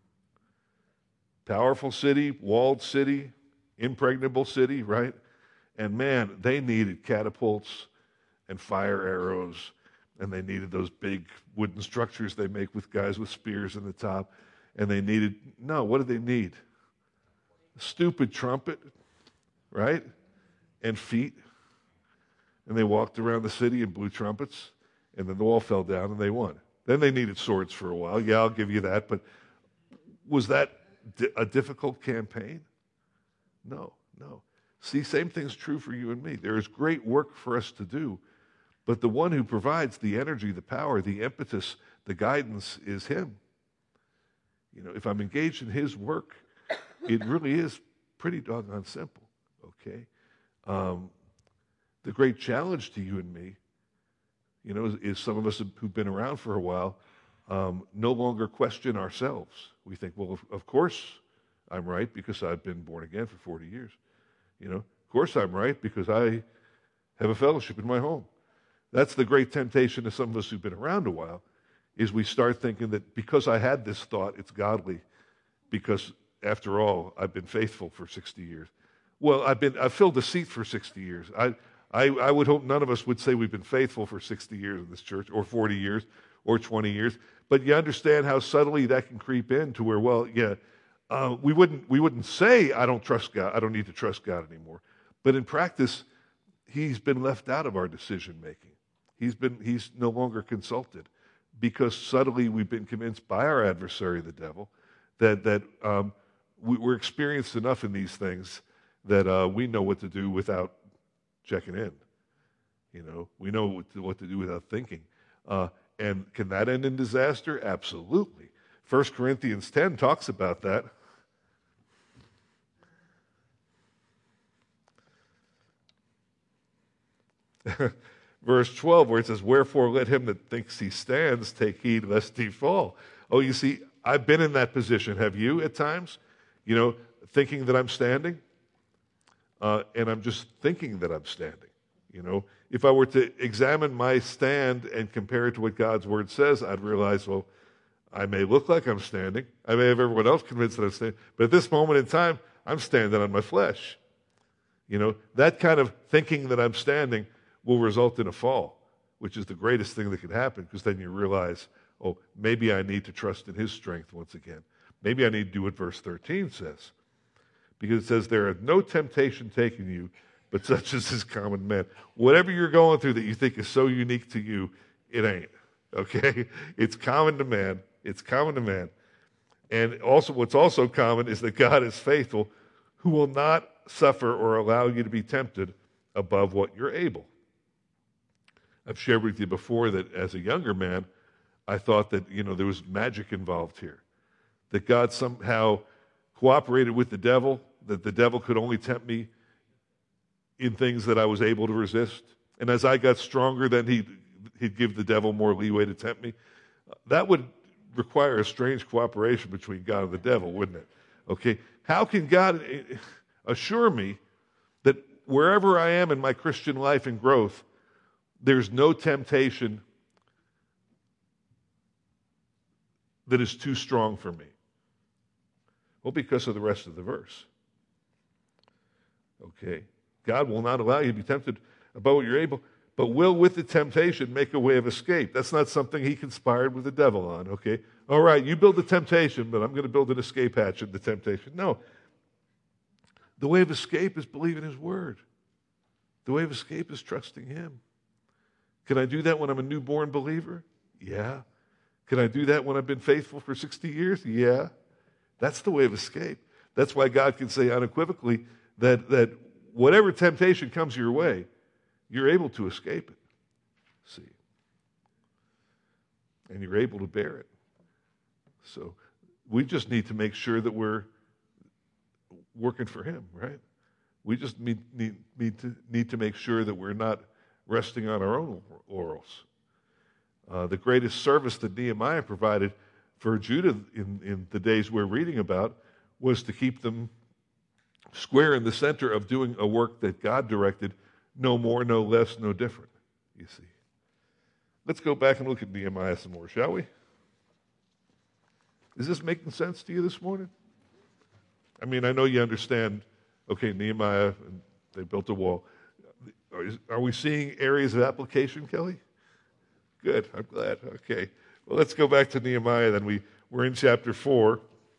Powerful city, walled city, impregnable city, right? And man, they needed catapults and fire arrows, and they needed those big wooden structures they make with guys with spears in the top. And they needed, no, what did they need? A stupid trumpet, right? And feet. And they walked around the city and blew trumpets, and then the wall fell down and they won. Then they needed swords for a while. Yeah, I'll give you that. But was that a difficult campaign? No, no. See, same thing's true for you and me. There is great work for us to do, but the one who provides the energy, the power, the impetus, the guidance is him. You know, if I'm engaged in his work, it really is pretty doggone simple, okay? Um, the great challenge to you and me, you know, is, is some of us who've been around for a while um, no longer question ourselves. We think, well, of, of course I'm right because I've been born again for forty years. You know, of course I'm right because I have a fellowship in my home. That's the great temptation to some of us who've been around a while, is we start thinking that because I had this thought, it's godly, because after all, I've been faithful for sixty years. Well, I've been I've filled a seat for sixty years. I, I I would hope none of us would say we've been faithful for sixty years in this church, or forty years, or twenty years. But you understand how subtly that can creep in to where, well, yeah, uh, we wouldn't we wouldn't say I don't trust God. I don't need to trust God anymore. But in practice, he's been left out of our decision making. He's been he's no longer consulted, because subtly we've been convinced by our adversary, the devil, that that um, we, we're experienced enough in these things that uh, we know what to do without checking in. You know, we know what to, what to do without thinking. Uh, and can that end in disaster? Absolutely. First Corinthians ten talks about that. Verse twelve, where it says, wherefore let him that thinks he stands take heed lest he fall. Oh, you see, I've been in that position. Have you at times? You know, thinking that I'm standing? Uh, and I'm just thinking that I'm standing. You know, if I were to examine my stand and compare it to what God's word says, I'd realize, well, I may look like I'm standing. I may have everyone else convinced that I'm standing. But at this moment in time, I'm standing on my flesh. You know, that kind of thinking that I'm standing will result in a fall, which is the greatest thing that could happen, because then you realize, oh, maybe I need to trust in his strength once again. Maybe I need to do what verse thirteen says. Because it says, there are no temptation taking you, but such as is common to man. Whatever you're going through that you think is so unique to you, it ain't. Okay? It's common to man. It's common to man. And also, what's also common is that God is faithful, who will not suffer or allow you to be tempted above what you're able. I've shared with you before that as a younger man, I thought that, you know, there was magic involved here. That God somehow cooperated with the devil, that the devil could only tempt me in things that I was able to resist. And as I got stronger, then he'd, he'd give the devil more leeway to tempt me. That would require a strange cooperation between God and the devil, wouldn't it? Okay, how can God assure me that wherever I am in my Christian life and growth, there's no temptation that is too strong for me? Well, because of the rest of the verse. Okay. God will not allow you to be tempted above what you're able, but will with the temptation make a way of escape. That's not something he conspired with the devil on, okay? All right, you build the temptation, but I'm going to build an escape hatch in the temptation. No. The way of escape is believing his word. The way of escape is trusting him. Can I do that when I'm a newborn believer? Yeah. Can I do that when I've been faithful for sixty years? Yeah. That's the way of escape. That's why God can say unequivocally that, that whatever temptation comes your way, you're able to escape it. See? And you're able to bear it. So we just need to make sure that we're working for him, right? We just need, need, need, to, need to make sure that we're not resting on our own laurels. Uh, the greatest service that Nehemiah provided for Judah in, in the days we're reading about was to keep them square in the center of doing a work that God directed, no more, no less, no different, you see. Let's go back and look at Nehemiah some more, shall we? Is this making sense to you this morning? I mean, I know you understand, okay, Nehemiah, and they built a wall. Are we seeing areas of application, Kelly? Good, I'm glad. Okay. Well, let's go back to Nehemiah then. We, we're in chapter four.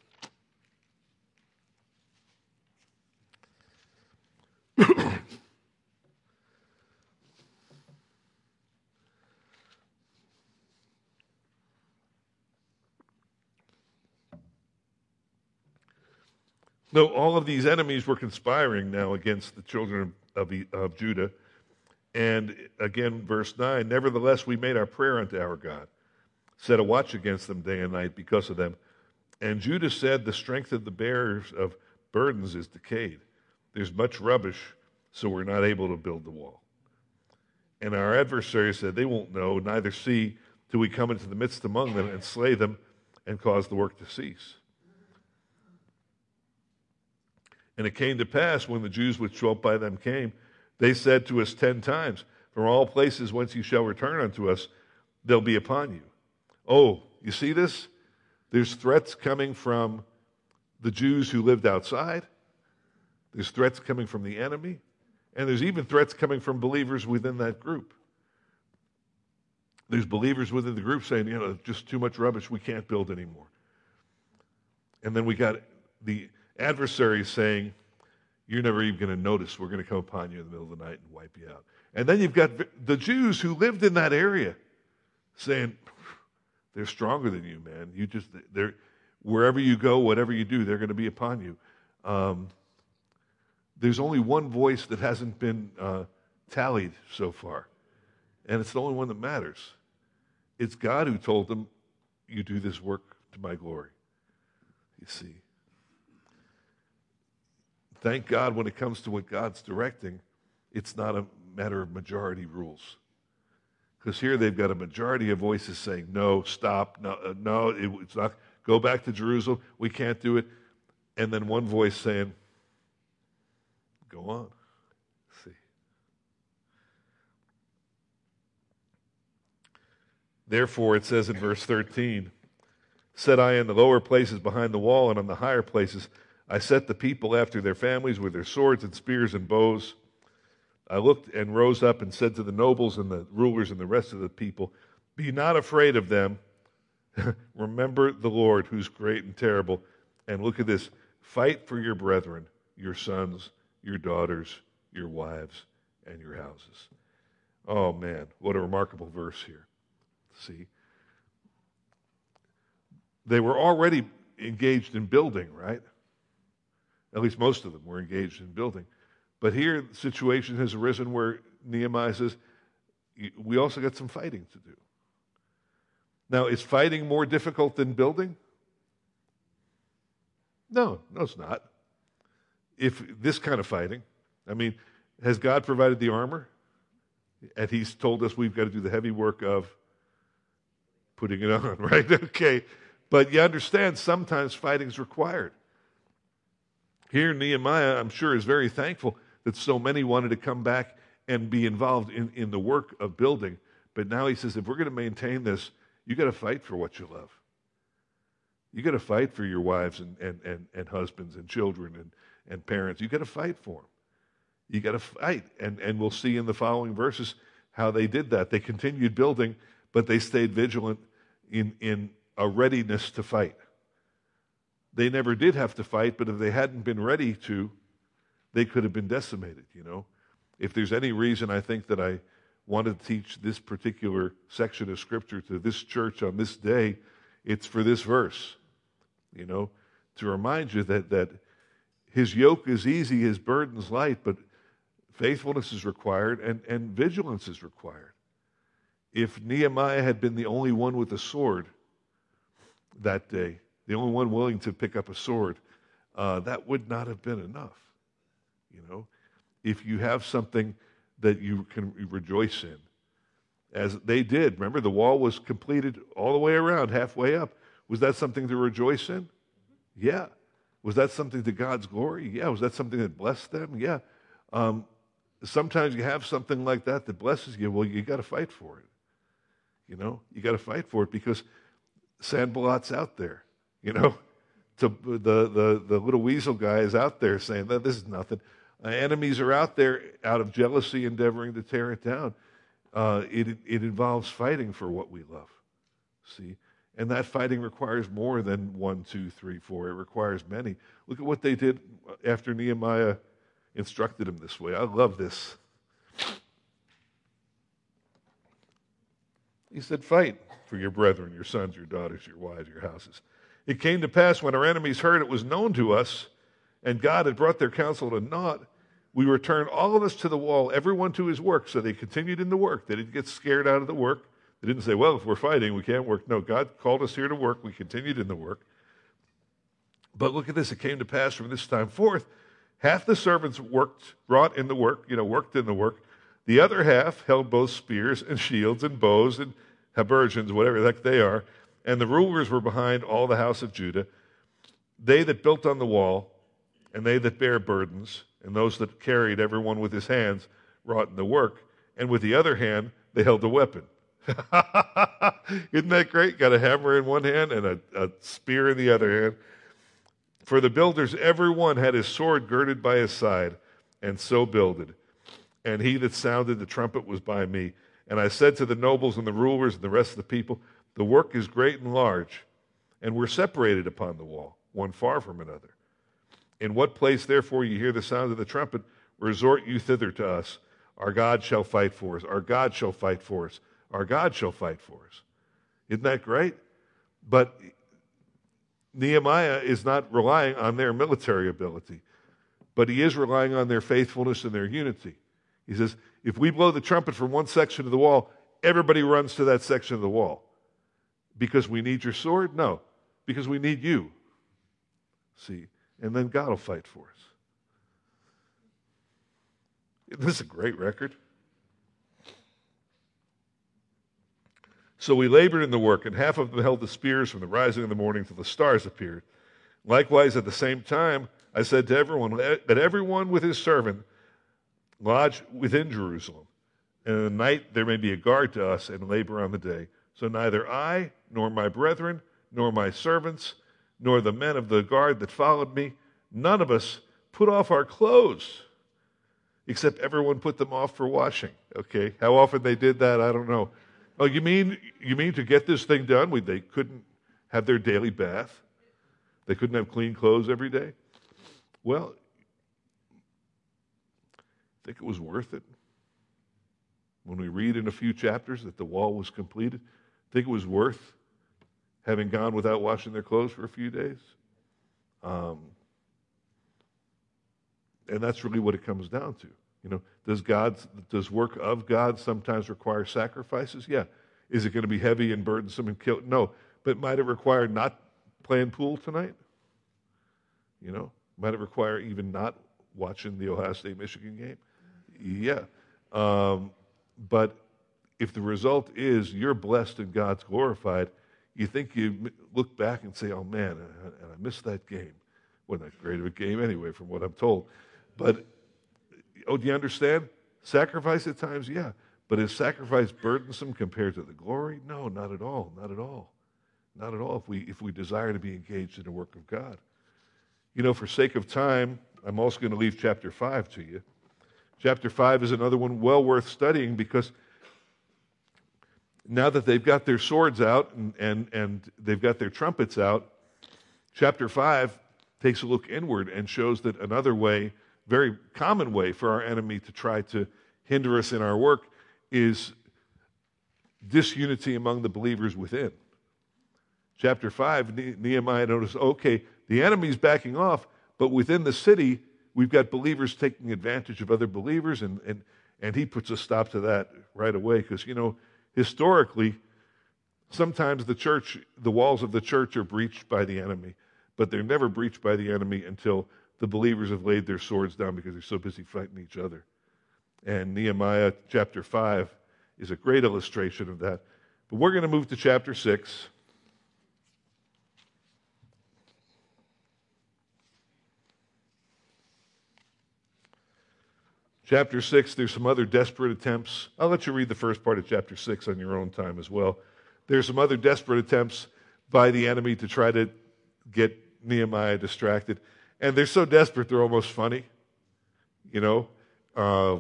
No, all of these enemies were conspiring now against the children of, of, of Judah. And again, verse nine, nevertheless, we made our prayer unto our God, set a watch against them day and night because of them. And Judah said, the strength of the bearers of burdens is decayed. There's much rubbish, so we're not able to build the wall. And our adversaries said, they won't know, neither see, till we come into the midst among them and slay them and cause the work to cease. And it came to pass, when the Jews which dwelt by them came, they said to us ten times, from all places whence you shall return unto us, they'll be upon you. Oh, you see this? There's threats coming from the Jews who lived outside. There's threats coming from the enemy. And there's even threats coming from believers within that group. There's believers within the group saying, you know, just too much rubbish, we can't build anymore. And then we got the adversaries saying, you're never even going to notice. We're going to come upon you in the middle of the night and wipe you out. And then you've got the Jews who lived in that area saying, they're stronger than you, man. You just, they're, Wherever you go, whatever you do, they're going to be upon you. Um, there's only one voice that hasn't been uh, tallied so far, and it's the only one that matters. It's God who told them, you do this work to my glory. You see. Thank God when it comes to what God's directing, it's not a matter of majority rules. Because here they've got a majority of voices saying, no, stop, no, uh, no, it, it's not, go back to Jerusalem, we can't do it. And then one voice saying, go on. See. Therefore, it says in verse thirteen, said I in the lower places behind the wall and on the higher places, I set the people after their families with their swords and spears and bows. I looked and rose up and said to the nobles and the rulers and the rest of the people, be not afraid of them. Remember the Lord who's great and terrible. And look at this. Fight for your brethren, your sons, your daughters, your wives, and your houses. Oh man, what a remarkable verse here. See? They were already engaged in building, right? At least most of them were engaged in building. But here, the situation has arisen where Nehemiah says, we also got some fighting to do. Now, is fighting more difficult than building? No, no, it's not. If this kind of fighting, I mean, has God provided the armor? And he's told us we've got to do the heavy work of putting it on, right? Okay. But you understand, sometimes fighting is required. Here, Nehemiah, I'm sure, is very thankful that so many wanted to come back and be involved in, in the work of building. But now he says, if we're going to maintain this, you got to fight for what you love. You got to fight for your wives and, and, and, and husbands and children and, and parents. You got to fight for them. You got to fight. And, and we'll see in the following verses how they did that. They continued building, but they stayed vigilant in, in a readiness to fight. They never did have to fight, but if they hadn't been ready to, they could have been decimated, you know. If there's any reason I think that I wanted to teach this particular section of Scripture to this church on this day, it's for this verse, you know, to remind you that, that his yoke is easy, his burden's light, but faithfulness is required and, and vigilance is required. If Nehemiah had been the only one with a sword that day, the only one willing to pick up a sword, uh, that would not have been enough. You know, if you have something that you can rejoice in, as they did. Remember, the wall was completed all the way around, halfway up. Was that something to rejoice in? Yeah. Was that something to God's glory? Yeah. Was that something that blessed them? Yeah. Um, sometimes you have something like that that blesses you. Well, you got to fight for it. You know, you got to fight for it because Sanballat's out there. You know, to the, the, the little weasel guy is out there saying that this is nothing. Uh, enemies are out there out of jealousy endeavoring to tear it down. Uh, it, it involves fighting for what we love. See? And that fighting requires more than one, two, three, four. It requires many. Look at what they did after Nehemiah instructed them this way. I love this. He said, fight for your brethren, your sons, your daughters, your wives, your houses. It came to pass when our enemies heard it was known to us, and God had brought their counsel to naught, we returned all of us to the wall, everyone to his work. So they continued in the work. They didn't get scared out of the work. They didn't say, well, if we're fighting, we can't work. No, God called us here to work. We continued in the work. But look at this. It came to pass from this time forth, half the servants worked, brought in the work, you know, worked in the work. The other half held both spears and shields and bows and habergeons, whatever the heck they are. And the rulers were behind all the house of Judah. They that built on the wall, and they that bare burdens, and those that carried everyone with his hands, wrought in the work. And with the other hand, they held a weapon. Isn't that great? Got a hammer in one hand and a, a spear in the other hand. For the builders, every one had his sword girded by his side, and so builded. And he that sounded the trumpet was by me. And I said to the nobles and the rulers and the rest of the people, the work is great and large, and we're separated upon the wall, one far from another. In what place, therefore, you hear the sound of the trumpet, resort you thither to us. Our God shall fight for us. Our God shall fight for us. Our God shall fight for us. Isn't that great? But Nehemiah is not relying on their military ability, but he is relying on their faithfulness and their unity. He says, if we blow the trumpet from one section of the wall, everybody runs to that section of the wall. Because we need your sword? No, because we need you. See, and then God will fight for us. This is a great record. So we labored in the work, and half of them held the spears from the rising of the morning till the stars appeared. Likewise, at the same time, I said to everyone, that everyone with his servant lodge within Jerusalem. And in the night there may be a guard to us, and labor on the day. So neither I, nor my brethren, nor my servants, nor the men of the guard that followed me, none of us put off our clothes, except everyone put them off for washing. Okay, how often they did that, I don't know. Oh, you mean you mean to get this thing done, we, they couldn't have their daily bath? They couldn't have clean clothes every day? Well, I think it was worth it. When we read in a few chapters that the wall was completed, I think it was worth having gone without washing their clothes for a few days. Um, and that's really what it comes down to. You know, does God, does work of God sometimes require sacrifices? Yeah. Is it going to be heavy and burdensome and kill? No. But might it require not playing pool tonight? You know, might it require even not watching the Ohio State-Michigan game? Yeah. Um, but if the result is you're blessed and God's glorified, you think you look back and say, oh man, and I missed that game. Wasn't that great of a game anyway, from what I'm told. But, oh, do you understand? Sacrifice at times, yeah. But is sacrifice burdensome compared to the glory? No, not at all, not at all. Not at all if we, if we desire to be engaged in the work of God. You know, for sake of time, I'm also going to leave chapter five to you. Chapter five is another one well worth studying because now that they've got their swords out and, and, and they've got their trumpets out, chapter five takes a look inward and shows that another way, very common way for our enemy to try to hinder us in our work is disunity among the believers within. Chapter five, Nehemiah noticed, okay, the enemy's backing off, but within the city, we've got believers taking advantage of other believers, and, and, and he puts a stop to that right away because, you know, historically, sometimes the church, the walls of the church are breached by the enemy, but they're never breached by the enemy until the believers have laid their swords down because they're so busy fighting each other. And Nehemiah chapter five is a great illustration of that. But we're going to move to chapter six. Chapter six, there's some other desperate attempts. I'll let you read the first part of chapter six on your own time as well. There's some other desperate attempts by the enemy to try to get Nehemiah distracted. And they're so desperate, they're almost funny. You know? Uh,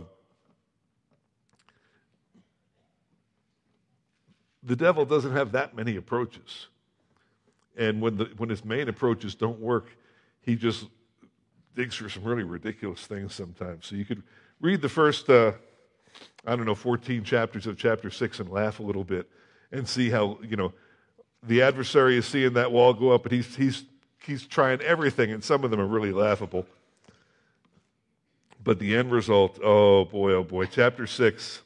the devil doesn't have that many approaches. And when, the, when his main approaches don't work, he just digs for some really ridiculous things sometimes. So you could read the first, uh, I don't know, fourteen chapters of chapter six and laugh a little bit and see how, you know, the adversary is seeing that wall go up and he's, he's, he's trying everything, and some of them are really laughable. But the end result, oh boy, oh boy. Chapter six,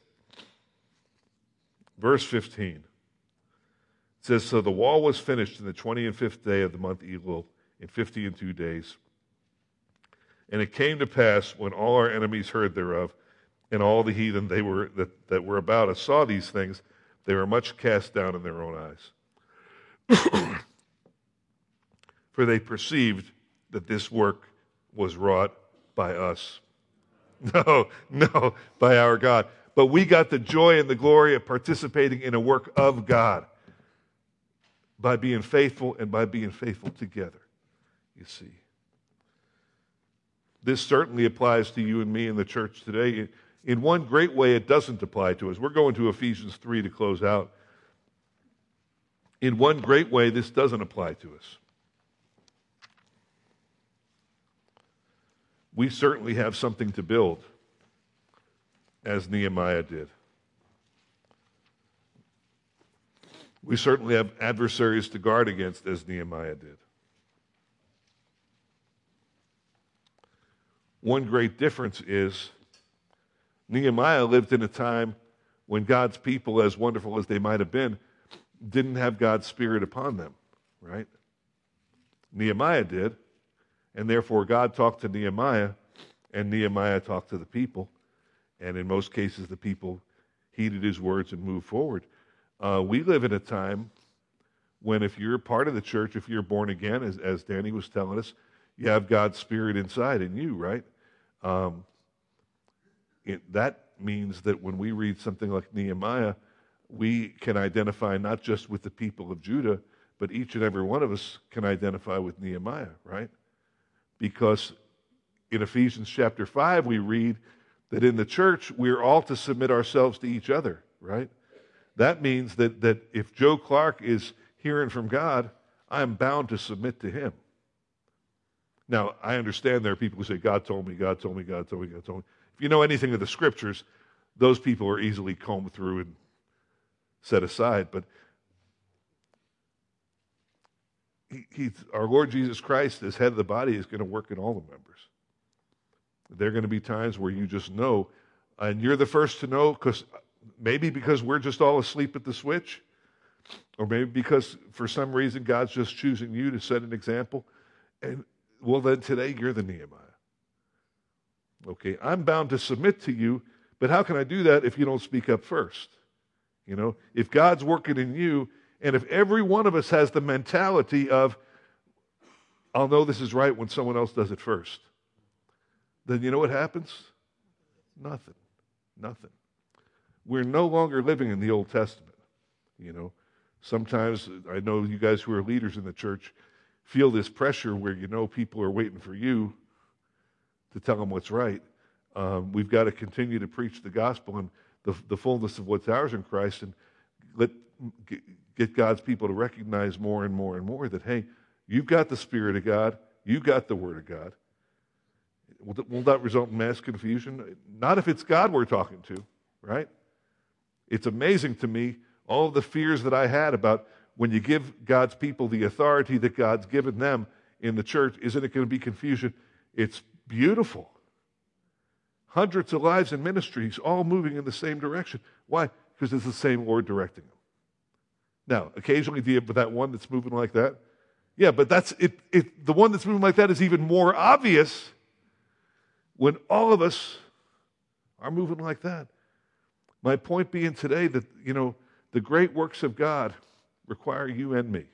verse fifteen. It says, so the wall was finished in the twenty and fifth day of the month Elul in fifty and two days. And it came to pass when all our enemies heard thereof, and all the heathen they were that, that were about us saw these things, they were much cast down in their own eyes. For they perceived that this work was wrought by us. No, no, by our God. But we got the joy and the glory of participating in a work of God by being faithful and by being faithful together, you see. This certainly applies to you and me in the church today. In one great way, it doesn't apply to us. We're going to Ephesians three to close out. In one great way, this doesn't apply to us. We certainly have something to build, as Nehemiah did. We certainly have adversaries to guard against, as Nehemiah did. one great difference is Nehemiah lived in a time when God's people, as wonderful as they might have been, didn't have God's Spirit upon them, right? Nehemiah did, and therefore God talked to Nehemiah, and Nehemiah talked to the people, and in most cases the people heeded his words and moved forward. Uh, we live in a time when if you're part of the church, if you're born again, as, as Danny was telling us, you have God's Spirit inside in you, right? Um, it, that means that when we read something like Nehemiah, we can identify not just with the people of Judah, but each and every one of us can identify with Nehemiah, right? Because in Ephesians chapter five, we read that in the church, we're all to submit ourselves to each other, right? That means that, that if Joe Clark is hearing from God, I'm bound to submit to him. Now, I understand there are people who say, God told me, God told me, God told me, God told me. If you know anything of the Scriptures, those people are easily combed through and set aside. But he, he's, our Lord Jesus Christ, as head of the body, is going to work in all the members. There are going to be times where you just know, and you're the first to know, because maybe because we're just all asleep at the switch, or maybe because for some reason God's just choosing you to set an example. And well, then today you're the Nehemiah. Okay, I'm bound to submit to you, but how can I do that if you don't speak up first? You know, if God's working in you, and if every one of us has the mentality of, I'll know this is right when someone else does it first, then you know what happens? Nothing. Nothing. We're no longer living in the Old Testament. You know, sometimes I know you guys who are leaders in the church feel this pressure where you know people are waiting for you to tell them what's right. Um, we've got to continue to preach the gospel and the, the fullness of what's ours in Christ, and let get God's people to recognize more and more and more that, hey, you've got the Spirit of God, you've got the Word of God. Will, will that result in mass confusion? Not if it's God we're talking to, right? It's amazing to me all of the fears that I had about when you give God's people the authority that God's given them in the church, isn't it going to be confusion? It's beautiful. Hundreds of lives and ministries all moving in the same direction. Why? Because it's the same Lord directing them. Now, occasionally do you have that one that's moving like that? Yeah, but that's it, it. The one that's moving like that is even more obvious when all of us are moving like that. My point being today that, you know, the great works of God require you and me.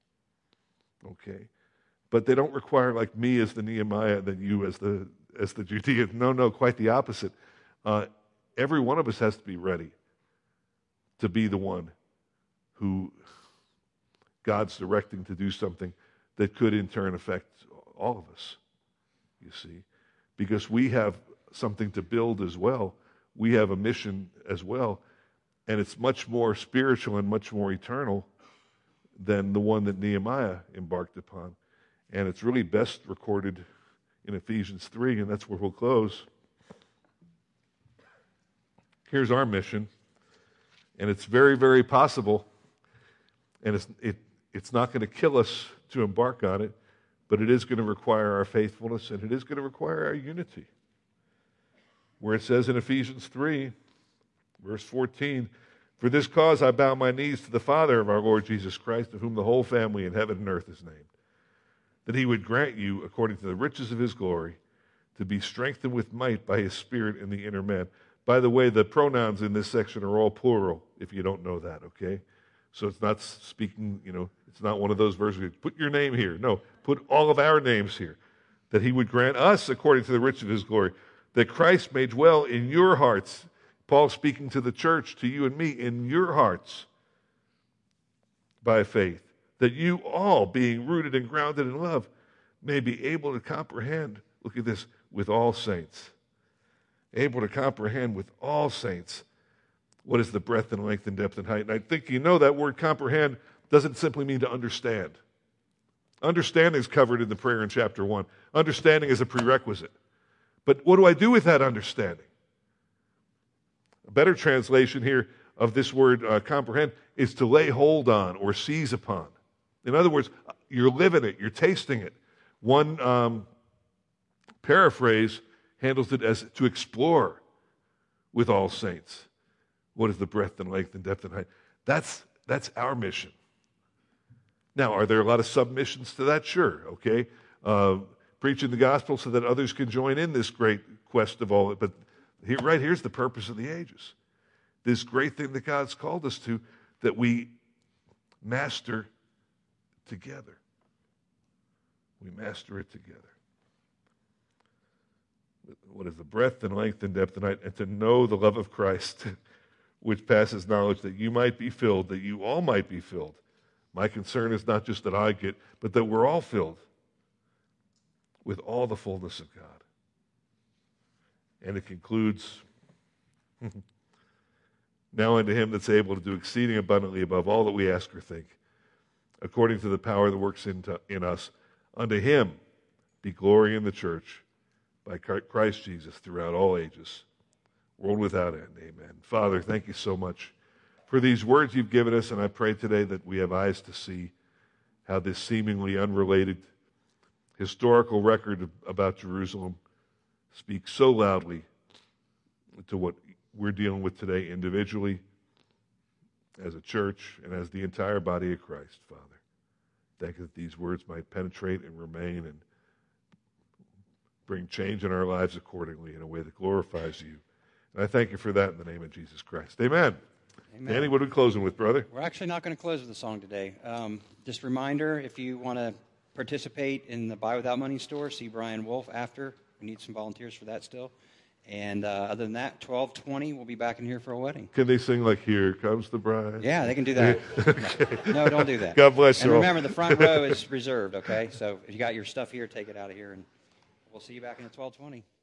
Okay? But they don't require like me as the Nehemiah than you as the as the Judean. No, no, quite the opposite. Uh, every one of us has to be ready to be the one who God's directing to do something that could in turn affect all of us, you see. Because we have something to build as well. We have a mission as well. And it's much more spiritual and much more eternal than the one that Nehemiah embarked upon. And it's really best recorded in Ephesians three, and that's where we'll close. Here's our mission, and it's very, very possible, and it's, it, it's not going to kill us to embark on it, but it is going to require our faithfulness, and it is going to require our unity. Where it says in Ephesians three, verse fourteen, "For this cause I bow my knees to the Father of our Lord Jesus Christ, of whom the whole family in heaven and earth is named, that he would grant you, according to the riches of his glory, to be strengthened with might by his Spirit in the inner man." By the way, the pronouns in this section are all plural, if you don't know that, okay? So it's not speaking, you know, it's not one of those verses, put your name here. No, put all of our names here. That he would grant us, according to the riches of his glory, that Christ may dwell in your hearts. Paul speaking to the church, to you and me, in your hearts by faith, that you all, being rooted and grounded in love, may be able to comprehend, look at this, with all saints. Able to comprehend with all saints what is the breadth and length and depth and height. And I think you know that word comprehend doesn't simply mean to understand. Understanding is covered in the prayer in chapter one. Understanding is a prerequisite. But what do I do with that understanding? A better translation here of this word uh, comprehend is to lay hold on or seize upon. In other words, you're living it, you're tasting it. One um, paraphrase handles it as to explore with all saints. What is the breadth and length and depth and height? That's, that's our mission. Now, are there a lot of submissions to that? Sure, okay. Uh, preaching the gospel so that others can join in this great quest of all. But here, right here's the purpose of the ages. This great thing that God's called us to, that we master together. We master it together. What is the breadth and length and depth and height? And to know the love of Christ, which passes knowledge, that you might be filled, that you all might be filled. My concern is not just that I get, but that we're all filled with all the fullness of God. And it concludes, now unto him that's able to do exceeding abundantly above all that we ask or think, according to the power that works in, to, in us, unto him be glory in the church by Christ Jesus throughout all ages, world without end. Amen. Father, thank you so much for these words you've given us, and I pray today that we have eyes to see how this seemingly unrelated historical record about Jerusalem speaks so loudly to what we're dealing with today individually, as a church, and as the entire body of Christ, Father. Thank you that these words might penetrate and remain and bring change in our lives accordingly in a way that glorifies you. And I thank you for that in the name of Jesus Christ. Amen. Amen. Danny, what are we closing with, brother? We're actually not going to close with a song today. Um, just a reminder, if you want to participate in the Buy Without Money store, see Brian Wolf after. We need some volunteers for that still. And uh, other than that, twelve twenty, we'll be back in here for a wedding. Can they sing like, Here Comes the Bride? Yeah, they can do that. Okay. No, don't do that. God bless you And all. remember, the front row is reserved, okay? So if you got your stuff here, take it out of here, and we'll see you back in at twelve twenty.